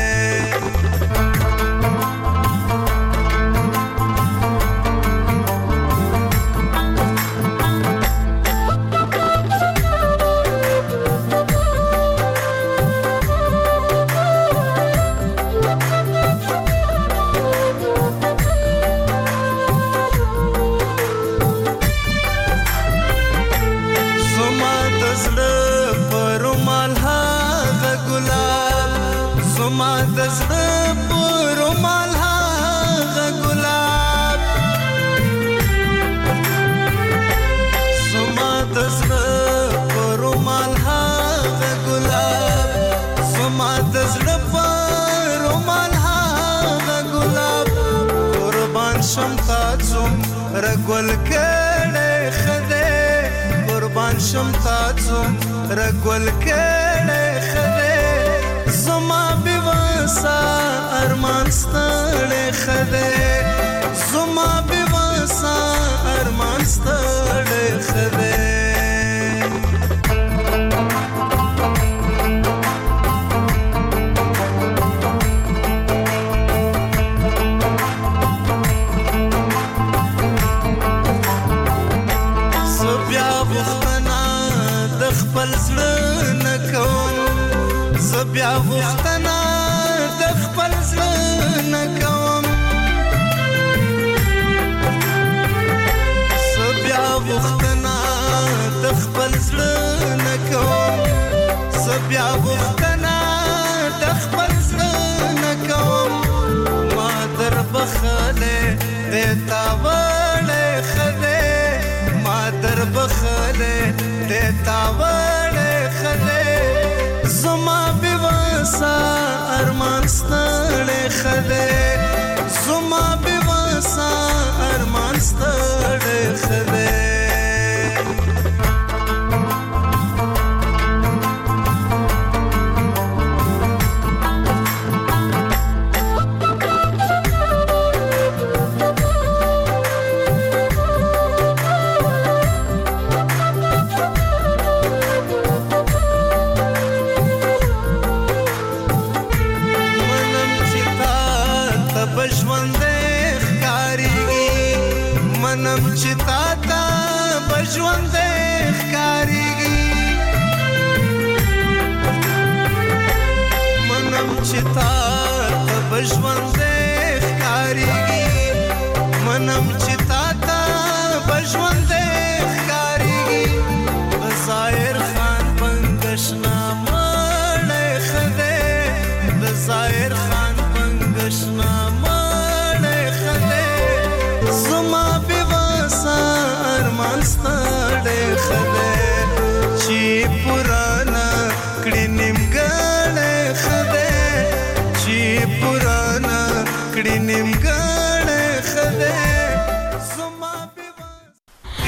رګول کړه خدای قربان شم تاسو رګول کړه خدای زما بواسا ارمان ستړې خدای زما بواسا ارمان ستړې خدای بیا غوښتنه د خپل زړه نه کوم بیا غوښتنه د خپل زړه نه کوم بیا غوښتنه د خپل زړه نه کوم ما در بخله د تاوړې خدای ما در بخله د تاوړې خدای زما بواسا ارمان ستړې خدای زما بواسا ارمان ستړې خدای خلک